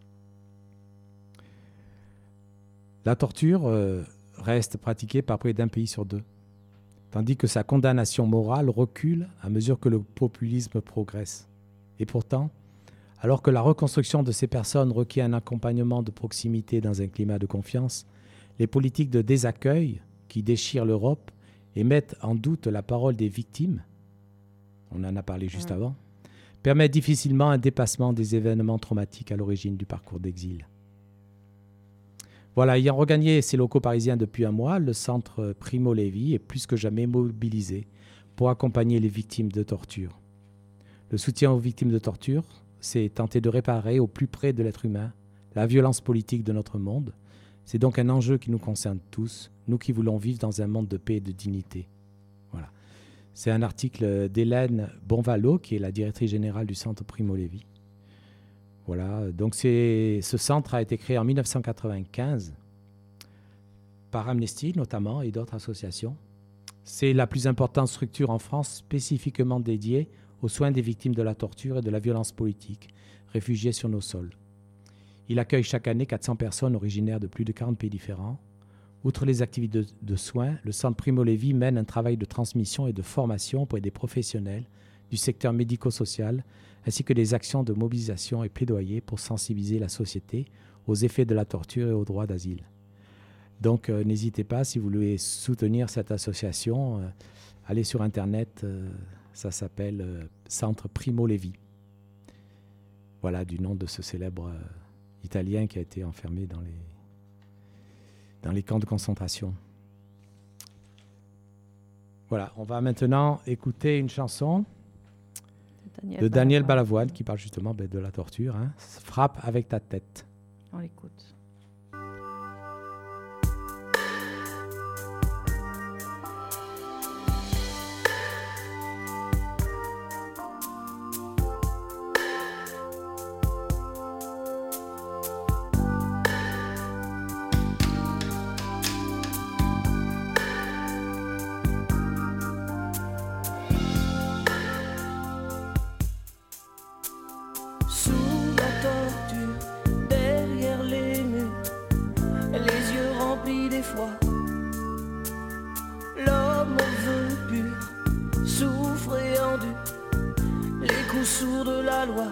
[SPEAKER 3] La torture reste pratiquée par près d'un pays sur 2, tandis que sa condamnation morale recule à mesure que le populisme progresse. Et pourtant, alors que la reconstruction de ces personnes requiert un accompagnement de proximité dans un climat de confiance, les politiques de désaccueil qui déchirent l'Europe et mettent en doute la parole des victimes, on en a parlé juste avant, permettent difficilement un dépassement des événements traumatiques à l'origine du parcours d'exil. Voilà, ayant regagné ses locaux parisiens depuis un mois, le Centre Primo Levi est plus que jamais mobilisé pour accompagner les victimes de torture. Le soutien aux victimes de torture, c'est tenter de réparer au plus près de l'être humain la violence politique de notre monde. C'est donc un enjeu qui nous concerne tous, nous qui voulons vivre dans un monde de paix et de dignité. Voilà. C'est un article d'Hélène Bonvalot, qui est la directrice générale du Centre Primo Levi. Voilà, donc ce centre a été créé en 1995 par Amnesty notamment et d'autres associations. C'est la plus importante structure en France spécifiquement dédiée aux soins des victimes de la torture et de la violence politique, réfugiées sur nos sols. Il accueille chaque année 400 personnes originaires de plus de 40 pays différents. Outre les activités de soins, le Centre Primo Levi mène un travail de transmission et de formation auprès des professionnels du secteur médico-social, ainsi que des actions de mobilisation et plaidoyer pour sensibiliser la société aux effets de la torture et au droit d'asile. Donc n'hésitez pas, si vous voulez soutenir cette association, allez sur Internet, ça s'appelle Centre Primo Levi. Voilà, du nom de ce célèbre Italien qui a été enfermé dans les camps de concentration. Voilà, on va maintenant écouter une chanson de Daniel Balavoine qui parle justement de la torture. Frappe avec ta tête.
[SPEAKER 2] On l'écoute.
[SPEAKER 6] L'homme au vœu pur souffre et endure les coups sourds de la loi,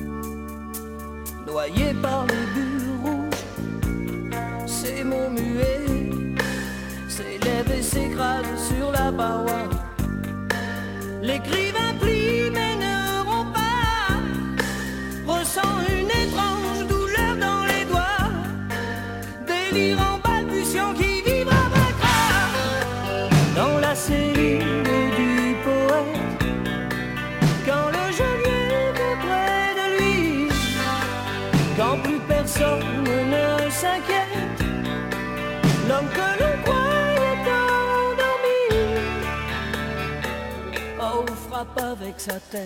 [SPEAKER 6] noyé par les bulles rouges. Ces mots muets s'élèvent et s'écrasent sur la paroi. L'écrivain plie mais ne rompt pas, ressent une étrange douleur dans les doigts, délirant balbutiant qui vivra vaincra dans la cellule du poète. Quand le geôlier est près de lui, quand plus personne ne s'inquiète, l'homme que l'on croyait endormi, oh, frappe avec sa tête.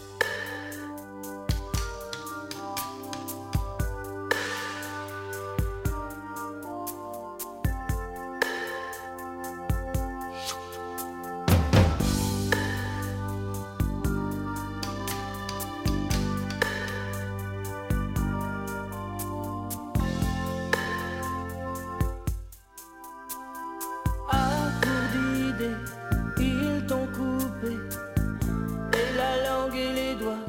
[SPEAKER 6] Ils t'ont coupé et la langue et les doigts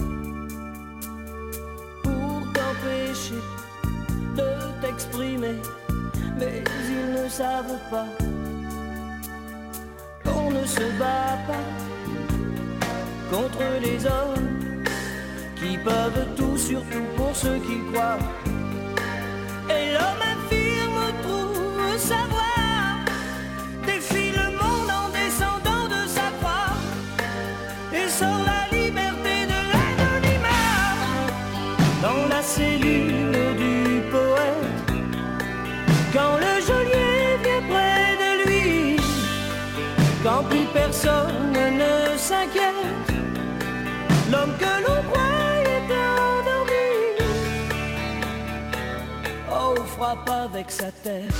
[SPEAKER 6] pour t'empêcher de t'exprimer, mais ils ne savent pas qu'on ne se bat pas contre les hommes qui peuvent tout, surtout pour ceux qui croient. Et l'homme infirme trouve savoir, défie le monde en descendant de sa croix et sort la liberté de l'anonymat dans la cellule du poète. Quand le geôlier vient près de lui, quand plus personne ne s'inquiète, l'homme que l'on croyait endormi, oh, frappe avec sa tête.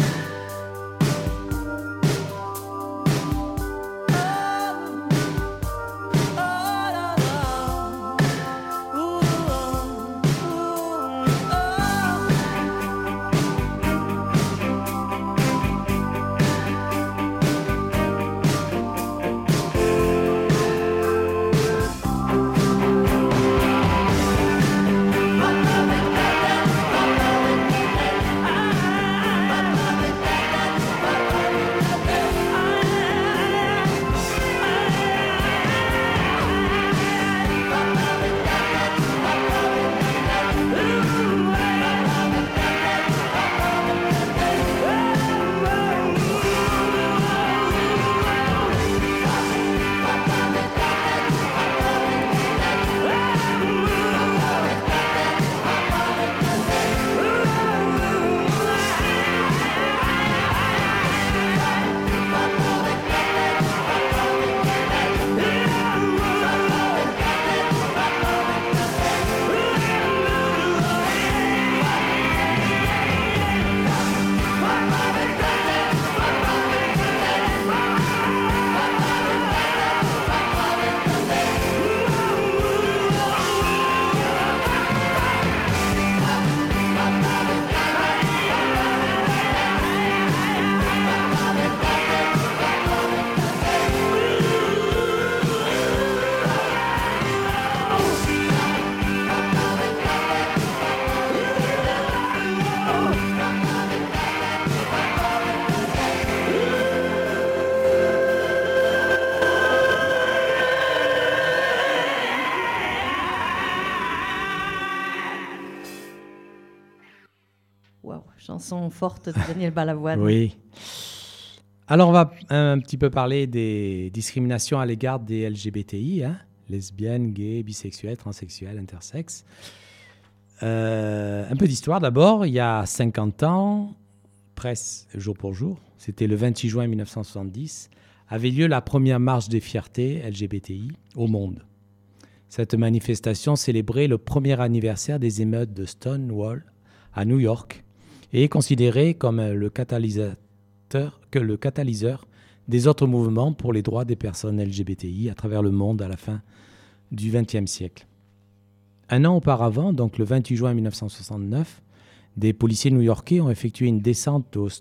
[SPEAKER 2] Chanson forte de Daniel Balavoine.
[SPEAKER 3] Oui. Alors, on va un petit peu parler des discriminations à l'égard des LGBTI, lesbiennes, gays, bisexuels, transsexuels, intersexes. Un peu d'histoire d'abord. Il y a 50 ans, presse jour pour jour, c'était le 26 juin 1970, avait lieu la première marche des fiertés LGBTI au monde. Cette manifestation célébrait le premier anniversaire des émeutes de Stonewall à New York et est considérée comme le catalyseur des autres mouvements pour les droits des personnes LGBTI à travers le monde à la fin du XXe siècle. Un an auparavant, donc le 28 juin 1969, des policiers new-yorkais ont effectué une descente au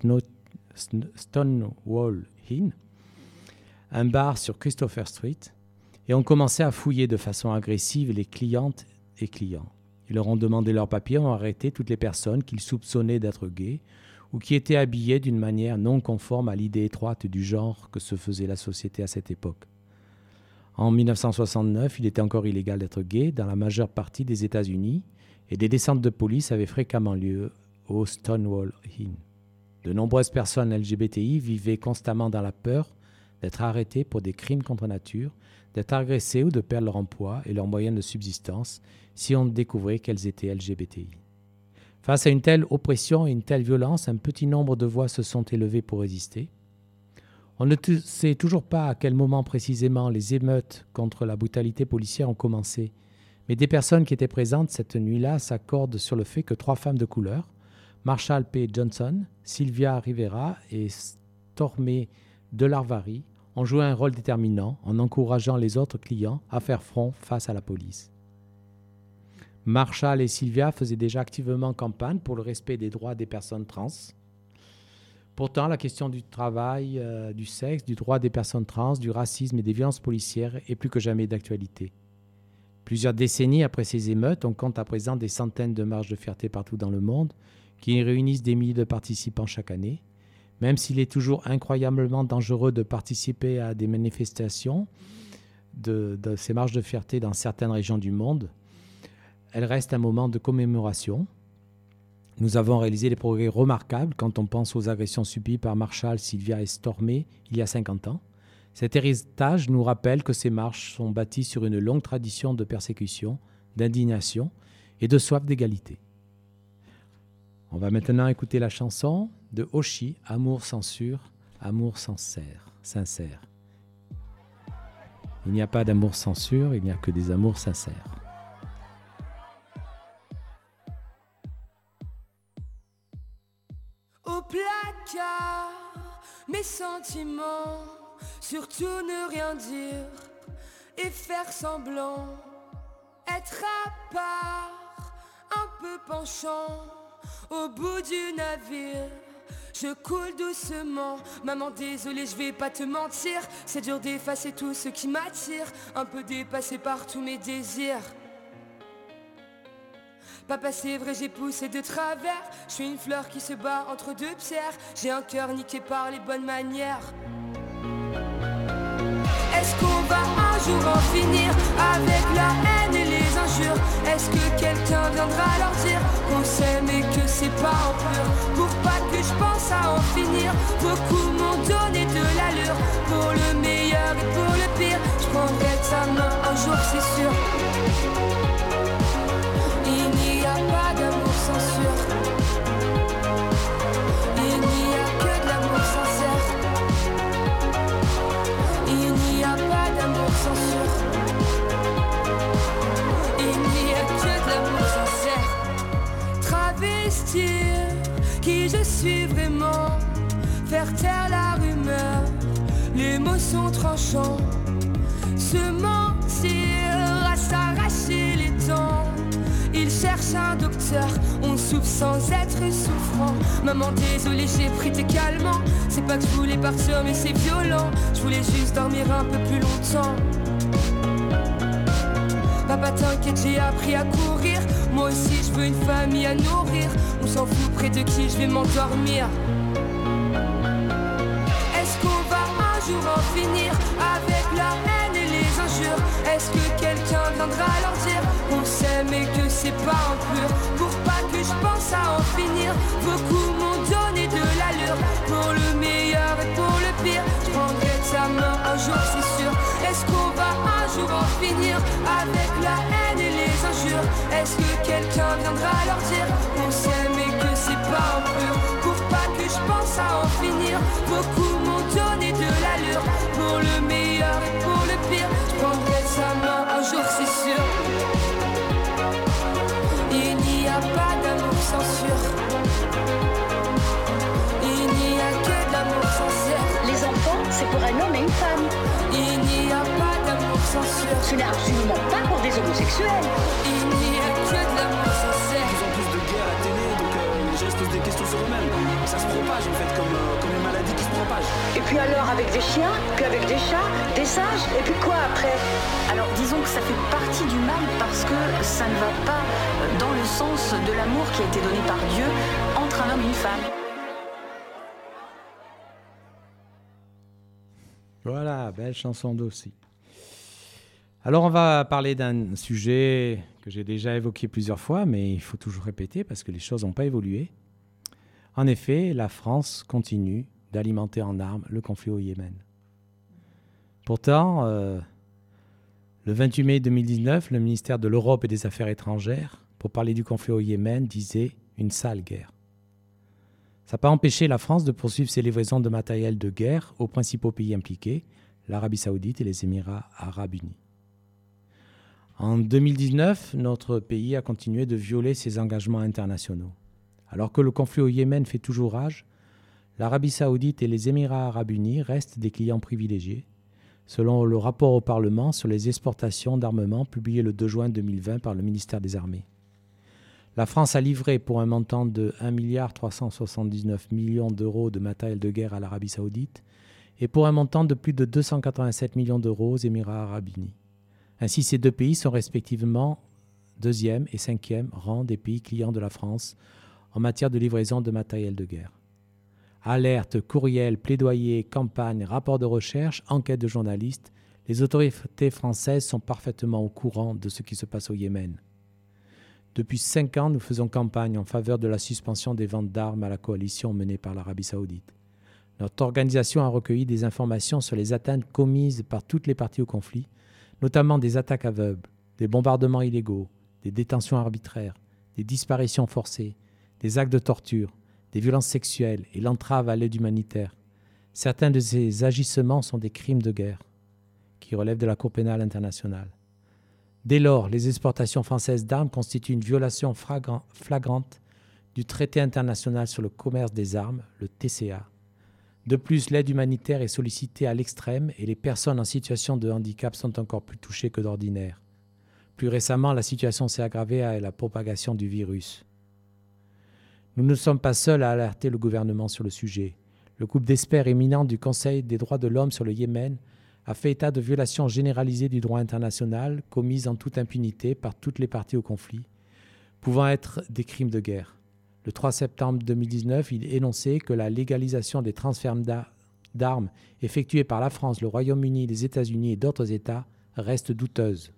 [SPEAKER 3] Stonewall Inn, un bar sur Christopher Street, et ont commencé à fouiller de façon agressive les clientes et clients. Ils leur ont demandé leurs papiers, ont arrêté toutes les personnes qu'ils soupçonnaient d'être gays ou qui étaient habillées d'une manière non conforme à l'idée étroite du genre que se faisait la société à cette époque. En 1969, il était encore illégal d'être gay dans la majeure partie des États-Unis et des descentes de police avaient fréquemment lieu au Stonewall Inn. De nombreuses personnes LGBTI vivaient constamment dans la peur d'être arrêtées pour des crimes contre nature, d'être agressées ou de perdre leur emploi et leurs moyens de subsistance si on découvrait qu'elles étaient LGBTI. Face à une telle oppression et une telle violence, un petit nombre de voix se sont élevées pour résister. On ne sait toujours pas à quel moment précisément les émeutes contre la brutalité policière ont commencé, mais des personnes qui étaient présentes cette nuit-là s'accordent sur le fait que 3 femmes de couleur, Marshall P. Johnson, Sylvia Rivera et Stormé Delarvary, ont joué un rôle déterminant en encourageant les autres clients à faire front face à la police. Marshall et Sylvia faisaient déjà activement campagne pour le respect des droits des personnes trans. Pourtant, la question du travail, du sexe, du droit des personnes trans, du racisme et des violences policières est plus que jamais d'actualité. Plusieurs décennies après ces émeutes, on compte à présent des centaines de marches de fierté partout dans le monde qui réunissent des milliers de participants chaque année. Même s'il est toujours incroyablement dangereux de participer à des manifestations de ces marches de fierté dans certaines régions du monde, elles restent un moment de commémoration. Nous avons réalisé des progrès remarquables quand on pense aux agressions subies par Marshall, Sylvia et Stormé il y a 50 ans. Cet héritage nous rappelle que ces marches sont bâties sur une longue tradition de persécution, d'indignation et de soif d'égalité. On va maintenant écouter la chanson de Oshi, Amour censure, amour sincère. Il n'y a pas d'amour censure, il n'y a que des amours sincères.
[SPEAKER 7] Au placard, mes sentiments, surtout ne rien dire et faire semblant, être à part, un peu penchant, au bout du navire. Je coule doucement, maman désolée je vais pas te mentir, c'est dur d'effacer tout ce qui m'attire, un peu dépassé par tous mes désirs. Papa c'est vrai j'ai poussé de travers, je suis une fleur qui se bat entre 2 pierres, j'ai un cœur niqué par les bonnes manières. Est-ce qu'on va un jour en finir avec la haine et les injures? Est-ce que quelqu'un viendra leur dire qu'on s'aime et que c'est pas en pleurs? Pour pas que je pense à en finir, beaucoup m'ont donné de l'allure. Pour le meilleur et pour le pire, je prendrai ta main un jour c'est sûr. Il n'y a pas d'amour censure, il n'y a que de l'amour sincère. Il n'y a pas d'amour censure, il n'y a que de l'amour sincère. Travestir qui je suis vraiment, faire taire la rumeur, les mots sont tranchants. Se mentir à s'arracher les dents. Il cherche un docteur, on souffre sans être souffrant. Maman désolée j'ai pris tes calmants, c'est pas que je voulais partir mais c'est violent. Je voulais juste dormir un peu plus longtemps. Papa t'inquiète j'ai appris à courir, moi aussi je veux une famille à nourrir. On s'en fout près de qui je vais m'endormir. Est-ce qu'on va un jour en finir avec la haine et les injures? Est-ce que quelqu'un viendra leur dire qu'on s'aime et que c'est pas en pleurs? Pour pas que je pense à en finir, beaucoup m'ont donné de l'allure. Pour le meilleur et pour le pire, je prendrai ta main un jour c'est sûr. Est-ce qu'on va un jour en finir avec la haine et les injures? Est-ce que quelqu'un viendra leur dire qu'on s'aime et que c'est pas impur? Pour pas que je pense à en finir. Beaucoup m'ont donné de l'allure, pour le meilleur et pour le pire. Je prendrai sa main un jour, c'est sûr. Il n'y a pas d'amour sans sûr. Il n'y a que de l'amour sincère.
[SPEAKER 8] Les enfants, c'est pour un homme et une femme.
[SPEAKER 7] Il n'y a pas d'amour sans sûr.
[SPEAKER 8] Ce n'est absolument pas pour des homosexuels.
[SPEAKER 7] Il n'y a que de l'amour sincère.
[SPEAKER 9] De plus en plus de gays à la télé, donc les gens se posent des questions sur eux-mêmes. Ça se propage en fait, comme une maladie qui se propage.
[SPEAKER 8] Et puis alors avec des chiens, puis avec des chats, des singes, et puis quoi après?
[SPEAKER 10] Alors disons que ça fait partie du mal parce que ça ne va pas dans le sens de l'amour qui a été donné par Dieu entre un homme et une femme.
[SPEAKER 3] Voilà, belle chanson d'Aussi. Alors on va parler d'un sujet que j'ai déjà évoqué plusieurs fois, mais il faut toujours répéter parce que les choses n'ont pas évolué. En effet, la France continue d'alimenter en armes le conflit au Yémen. Pourtant, le 28 mai 2019, le ministère de l'Europe et des Affaires étrangères, pour parler du conflit au Yémen, disait « une sale guerre ». Ça n'a pas empêché la France de poursuivre ses livraisons de matériel de guerre aux principaux pays impliqués, l'Arabie Saoudite et les Émirats Arabes Unis. En 2019, notre pays a continué de violer ses engagements internationaux. Alors que le conflit au Yémen fait toujours rage, l'Arabie Saoudite et les Émirats Arabes Unis restent des clients privilégiés, selon le rapport au Parlement sur les exportations d'armement publié le 2 juin 2020 par le ministère des Armées. La France a livré pour un montant de 1,379 milliard d'euros de matériel de guerre à l'Arabie Saoudite et pour un montant de plus de 287 millions d'euros aux Émirats Arabes Unis. Ainsi, ces deux pays sont respectivement 2e et 5e rang des pays clients de la France en matière de livraison de matériel de guerre. Alertes, courriels, plaidoyers, campagnes, rapports de recherche, enquêtes de journalistes, les autorités françaises sont parfaitement au courant de ce qui se passe au Yémen. Depuis 5 ans, nous faisons campagne en faveur de la suspension des ventes d'armes à la coalition menée par l'Arabie Saoudite. Notre organisation a recueilli des informations sur les atteintes commises par toutes les parties au conflit, notamment des attaques aveugles, des bombardements illégaux, des détentions arbitraires, des disparitions forcées, des actes de torture, des violences sexuelles et l'entrave à l'aide humanitaire. Certains de ces agissements sont des crimes de guerre qui relèvent de la Cour pénale internationale. Dès lors, les exportations françaises d'armes constituent une violation flagrante du traité international sur le commerce des armes, le TCA. De plus, l'aide humanitaire est sollicitée à l'extrême et les personnes en situation de handicap sont encore plus touchées que d'ordinaire. Plus récemment, la situation s'est aggravée avec la propagation du virus. Nous ne sommes pas seuls à alerter le gouvernement sur le sujet. Le groupe d'experts éminents du Conseil des droits de l'homme sur le Yémen a fait état de violations généralisées du droit international commises en toute impunité par toutes les parties au conflit, pouvant être des crimes de guerre. Le 3 septembre 2019, il énonçait que la légalisation des transferts d'armes effectués par la France, le Royaume-Uni, les États-Unis et d'autres États reste douteuse.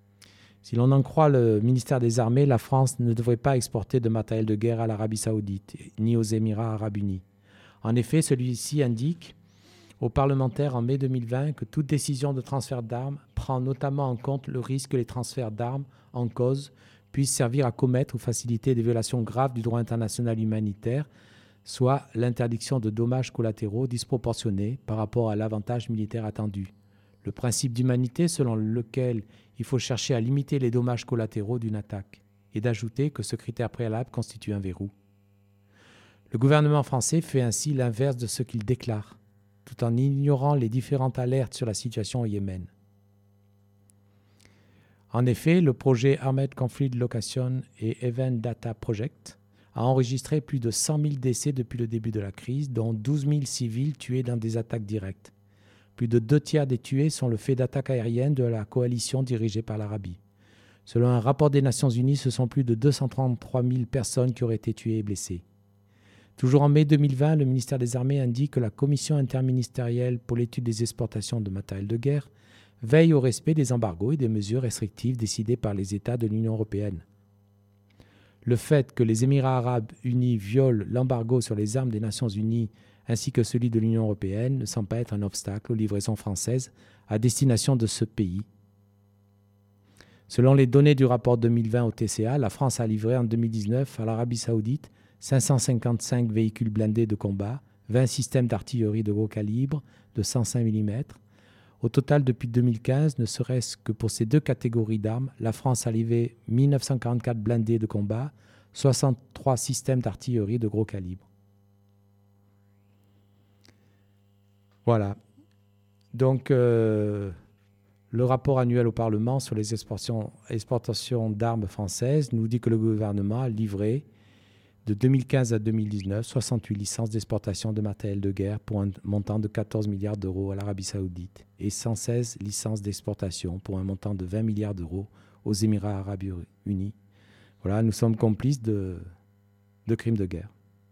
[SPEAKER 3] Si l'on en croit le ministère des Armées, la France ne devrait pas exporter de matériel de guerre à l'Arabie Saoudite ni aux Émirats Arabes Unis. En effet, celui-ci indique aux parlementaires en mai 2020 que toute décision de transfert d'armes prend notamment en compte le risque que les transferts d'armes en cause puissent servir à commettre ou faciliter des violations graves du droit international humanitaire, soit l'interdiction de dommages collatéraux disproportionnés par rapport à l'avantage militaire attendu. Le principe d'humanité selon lequel il faut chercher à limiter les dommages collatéraux d'une attaque, et d'ajouter que ce critère préalable constitue un verrou. Le gouvernement français fait ainsi l'inverse de ce qu'il déclare, tout en ignorant les différentes alertes sur la situation au Yémen. En effet, le projet Armed Conflict Location et Event Data Project a enregistré plus de 100 000 décès depuis le début de la crise, dont 12 000 civils tués dans des attaques directes. Plus de 2 tiers des tués sont le fait d'attaques aériennes de la coalition dirigée par l'Arabie. Selon un rapport des Nations Unies, ce sont plus de 233 000 personnes qui auraient été tuées et blessées. Toujours en mai 2020, le ministère des Armées indique que la Commission interministérielle pour l'étude des exportations de matériel de guerre veille au respect des embargos et des mesures restrictives décidées par les États de l'Union européenne. Le fait que les Émirats arabes unis violent l'embargo sur les armes des Nations unies ainsi que celui de l'Union européenne ne semble pas être un obstacle aux livraisons françaises à destination de ce pays. Selon les données du rapport 2020 au TCA, la France a livré en 2019 à l'Arabie Saoudite 555 véhicules blindés de combat, 20 systèmes d'artillerie de gros calibre de 105 mm. Au total, depuis 2015, ne serait-ce que pour ces deux catégories d'armes, la France a livré 1944 blindés de combat, 63 systèmes d'artillerie de gros calibre. Voilà. Donc, le rapport annuel au Parlement sur les exportations d'armes françaises nous dit que le gouvernement a livré de 2015 à 2019 68 licences d'exportation de matériel de guerre pour un montant de 14 milliards d'euros à l'Arabie Saoudite et 116 licences d'exportation pour un montant de 20 milliards d'euros aux Émirats arabes unis. Voilà, nous sommes complices de crimes de guerre.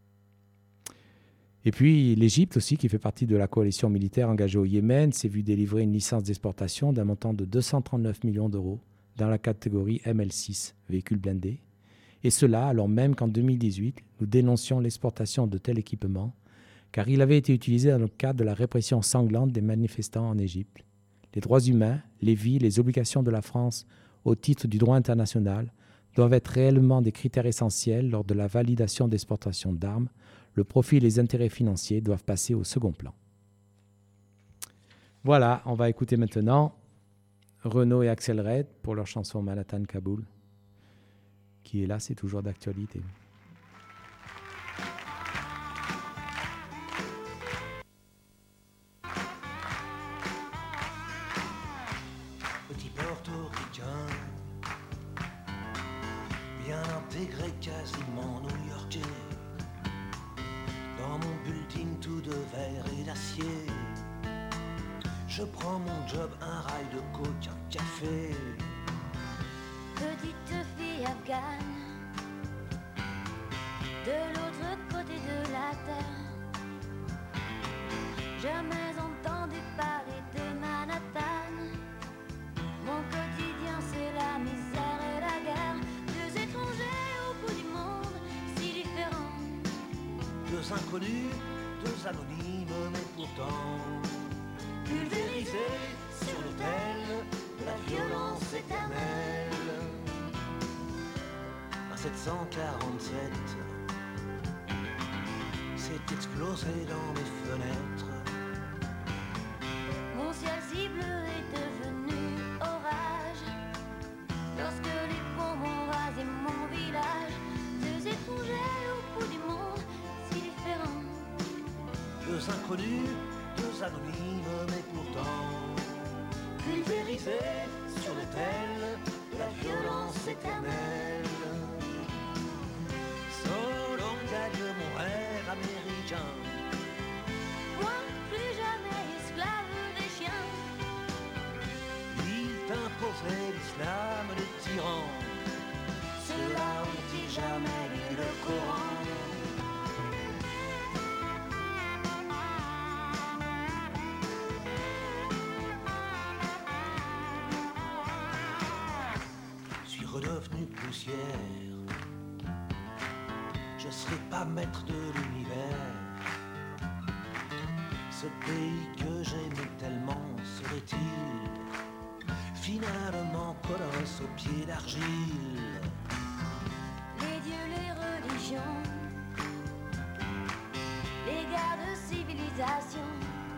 [SPEAKER 3] Et puis l'Égypte aussi, qui fait partie de la coalition militaire engagée au Yémen, s'est vu délivrer une licence d'exportation d'un montant de 239 millions d'euros dans la catégorie ML6, véhicules blindés. Et cela alors même qu'en 2018, nous dénoncions l'exportation de tels équipements, car il avait été utilisé dans le cadre de la répression sanglante des manifestants en Égypte. Les droits humains, les vies, les obligations de la France au titre du droit international doivent être réellement des critères essentiels lors de la validation d'exportation d'armes. Le profit et les intérêts financiers doivent passer au second plan. Voilà, on va écouter maintenant Renaud et Axel Red pour leur chanson Manhattan Kaboul, qui est là, c'est toujours d'actualité.
[SPEAKER 11] Petit portoricain, bien intégré, quasiment new-yorkais. Dans mon building tout de verre et d'acier, je prends mon job, un rail de coke, un café.
[SPEAKER 12] Petite fille afghane, de l'autre côté de la terre, jamais entendu parler de Manhattan. Mon quotidien c'est la misère et la guerre, deux étrangers au bout du monde, si différents.
[SPEAKER 11] Deux inconnus, deux anonymes, mais pourtant pulvérisés sur l'autel de la violence éternelle. À 747, c'est explosé dans mes fenêtres.
[SPEAKER 12] Mon ciel si bleu est devenu orage, lorsque les bombes ont rasé mon village. Deux étrangers au bout du monde, si différents.
[SPEAKER 11] Deux inconnus, deux anonymes, mais pourtant pulvérisés sur l'autel de la violence éternelle. Solo gagne mon rêve américain.
[SPEAKER 12] Moi, plus jamais esclave des chiens.
[SPEAKER 11] Il t'imposait l'islam des tyrans. Ceux-là ont-ils jamais lu le Coran? Redevenu poussière, je serai pas maître de l'univers. Ce pays que j'aimais tellement serait-il finalement colosse aux pieds d'argile?
[SPEAKER 12] Les dieux, les religions, les gardes de civilisation,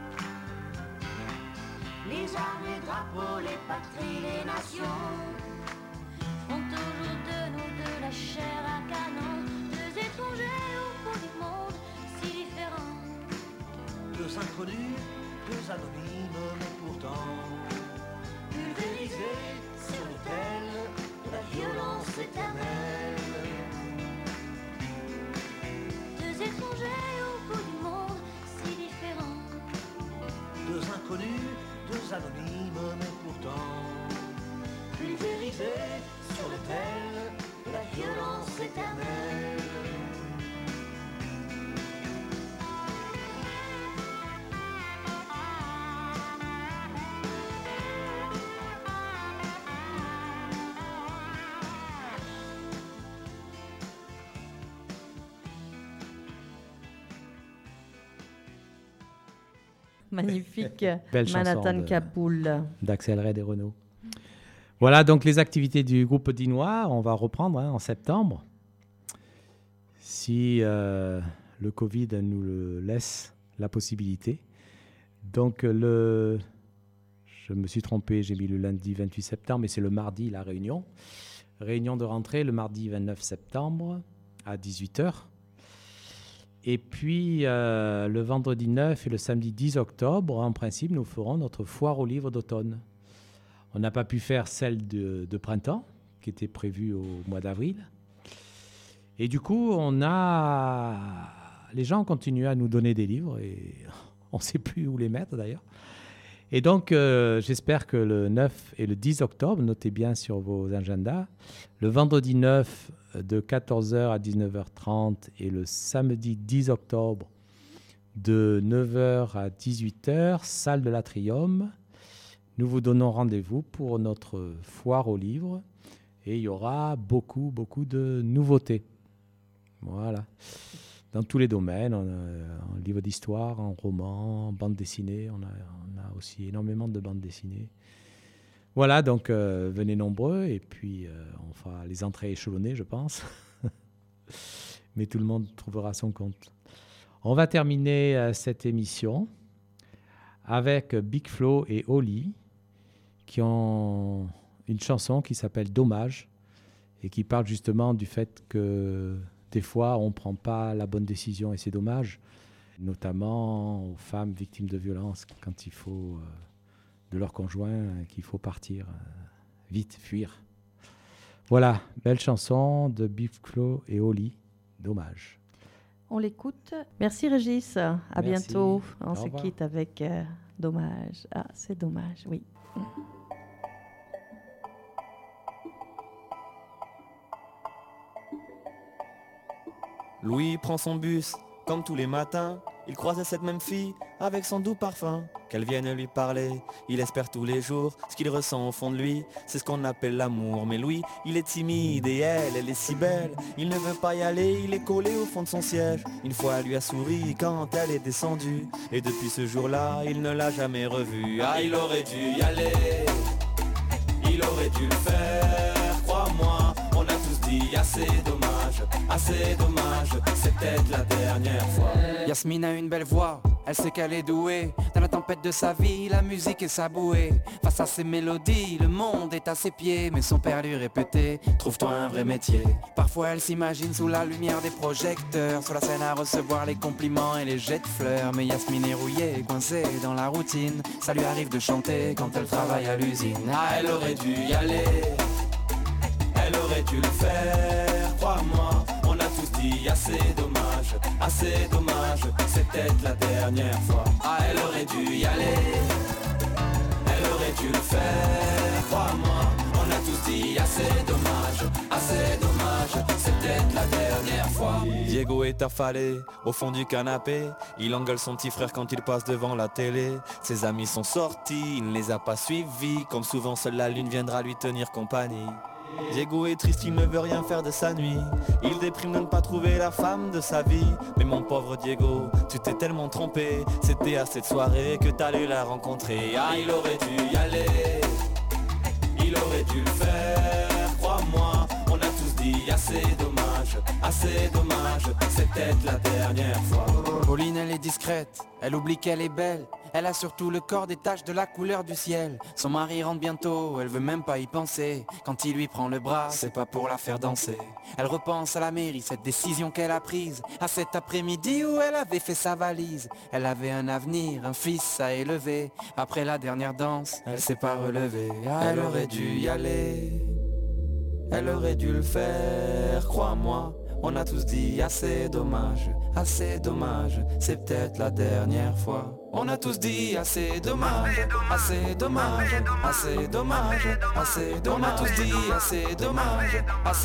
[SPEAKER 11] les armes, les drapeaux, les patries, les nations
[SPEAKER 12] font toujours de nous de la chair à canon. Deux étrangers au bout du monde, si différents.
[SPEAKER 11] Deux inconnus, deux anonymes, mais pourtant pulvérisés sur l'autel de la violence éternelle.
[SPEAKER 12] Deux étrangers au bout du monde, si différents.
[SPEAKER 11] Deux inconnus, deux anonymes, mais pourtant pulvérisés sur l'autel de la violence éternelle.
[SPEAKER 2] Magnifique.
[SPEAKER 3] Belle
[SPEAKER 2] Manhattan
[SPEAKER 3] chanson
[SPEAKER 2] Kaboul
[SPEAKER 3] d'Axel Red et Renaud. Voilà, donc les activités du groupe Dinois, on va reprendre en septembre. Si le Covid nous le laisse la possibilité. Donc, je me suis trompé, j'ai mis le lundi 28 septembre, mais c'est le mardi la réunion. Réunion de rentrée le mardi 29 septembre à 18h. Et puis, le vendredi 9 et le samedi 10 octobre, en principe, nous ferons notre foire aux livres d'automne. On n'a pas pu faire celle de printemps, qui était prévue au mois d'avril. Et du coup, les gens ont continué à nous donner des livres et on ne sait plus où les mettre d'ailleurs. Et donc, j'espère que le 9 et le 10 octobre, notez bien sur vos agendas, le vendredi 9 de 14h à 19h30 et le samedi 10 octobre de 9h à 18h, salle de l'Atrium, nous vous donnons rendez-vous pour notre foire aux livres et il y aura beaucoup de nouveautés. Voilà. Dans tous les domaines, en livre d'histoire, en roman, en bande dessinée, on a aussi énormément de bandes dessinées. Voilà, donc venez nombreux et puis on fera les entrées échelonnées, je pense. Mais tout le monde trouvera son compte. On va terminer cette émission avec Big Flo et Oli qui ont une chanson qui s'appelle « Dommage » et qui parle justement du fait que des fois, on ne prend pas la bonne décision et c'est dommage, notamment aux femmes victimes de violences quand il faut, de leur conjoint, qu'il faut partir vite, fuir. Voilà, belle chanson de Big Flo et Oli, Dommage.
[SPEAKER 2] On l'écoute. Merci Régis, à
[SPEAKER 3] Merci.
[SPEAKER 2] bientôt. On
[SPEAKER 3] Au
[SPEAKER 2] se
[SPEAKER 3] revoir.
[SPEAKER 2] quitte avec Dommage. Ah, c'est dommage, oui.
[SPEAKER 13] Louis prend son bus, comme tous les matins. Il croisait cette même fille avec son doux parfum. Qu'elle vienne lui parler, il espère tous les jours. Ce qu'il ressent au fond de lui, c'est ce qu'on appelle l'amour. Mais Louis, il est timide et elle est si belle. Il ne veut pas y aller, il est collé au fond de son siège. Une fois, elle lui a souri quand elle est descendue. Et depuis ce jour-là, il ne l'a jamais revue. Ah, il aurait dû y aller, il aurait dû le faire, crois-moi. On a tous dit assez dommage, c'est peut-être la dernière fois.
[SPEAKER 14] Yasmine a une belle voix, elle sait qu'elle est douée. Dans la tempête de sa vie, la musique est sa bouée. Face à ses mélodies, le monde est à ses pieds. Mais son père lui répétait, trouve-toi un vrai métier. Parfois elle s'imagine sous la lumière des projecteurs, sur la scène à recevoir les compliments et les jets de fleurs. Mais Yasmine est rouillée, coincée dans la routine. Ça lui arrive de chanter quand elle travaille à l'usine.
[SPEAKER 13] Ah, elle aurait dû y aller, elle aurait dû le faire, crois-moi. On a tous dit assez dommage, c'est peut-être la dernière fois. Ah, elle aurait dû y aller, elle aurait dû le faire, crois-moi. On a tous dit assez dommage, c'est peut-être la dernière fois. Diego est affalé au fond du canapé. Il engueule son petit frère quand il passe devant la télé. Ses amis sont sortis, il ne les a pas suivis. Comme souvent, seule la lune viendra lui tenir compagnie. Diego est triste, il ne veut rien faire de sa nuit. Il déprime de ne pas trouver la femme de sa vie. Mais mon pauvre Diego, tu t'es tellement trompé. C'était à cette soirée que t'allais la rencontrer. Ah, il aurait dû y aller, il aurait dû le faire, crois-moi. On a tous dit assez dommage, c'est peut-être la dernière fois.
[SPEAKER 14] Pauline elle est discrète, elle oublie qu'elle est belle. Elle a surtout le corps des taches de la couleur du ciel. Son mari rentre bientôt, elle veut même pas y penser. Quand il lui prend le bras, c'est pas pour la faire danser. Elle repense à la mairie, cette décision qu'elle a prise. À cet après-midi où elle avait fait sa valise. Elle avait un avenir, un fils à élever. Après la dernière danse, elle s'est pas relevée. Ah,
[SPEAKER 13] Elle aurait dû y aller, elle aurait dû le faire, crois-moi. On a tous dit assez dommage, c'est peut-être la dernière fois. On a tous dit assez dommage. On a tous dit assez dommage.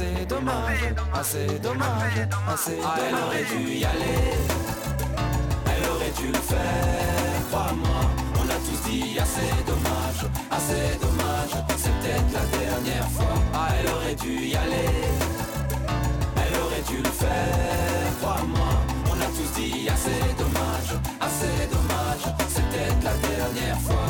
[SPEAKER 13] Elle aurait dû y aller, elle aurait dû le faire, crois-moi. On a tous dit assez dommage, c'est peut-être la dernière fois. Ah, elle aurait dû y aller, elle aurait dû le faire, crois-moi. On a tous dit assez dommage, c'est peut-être la dernière fois.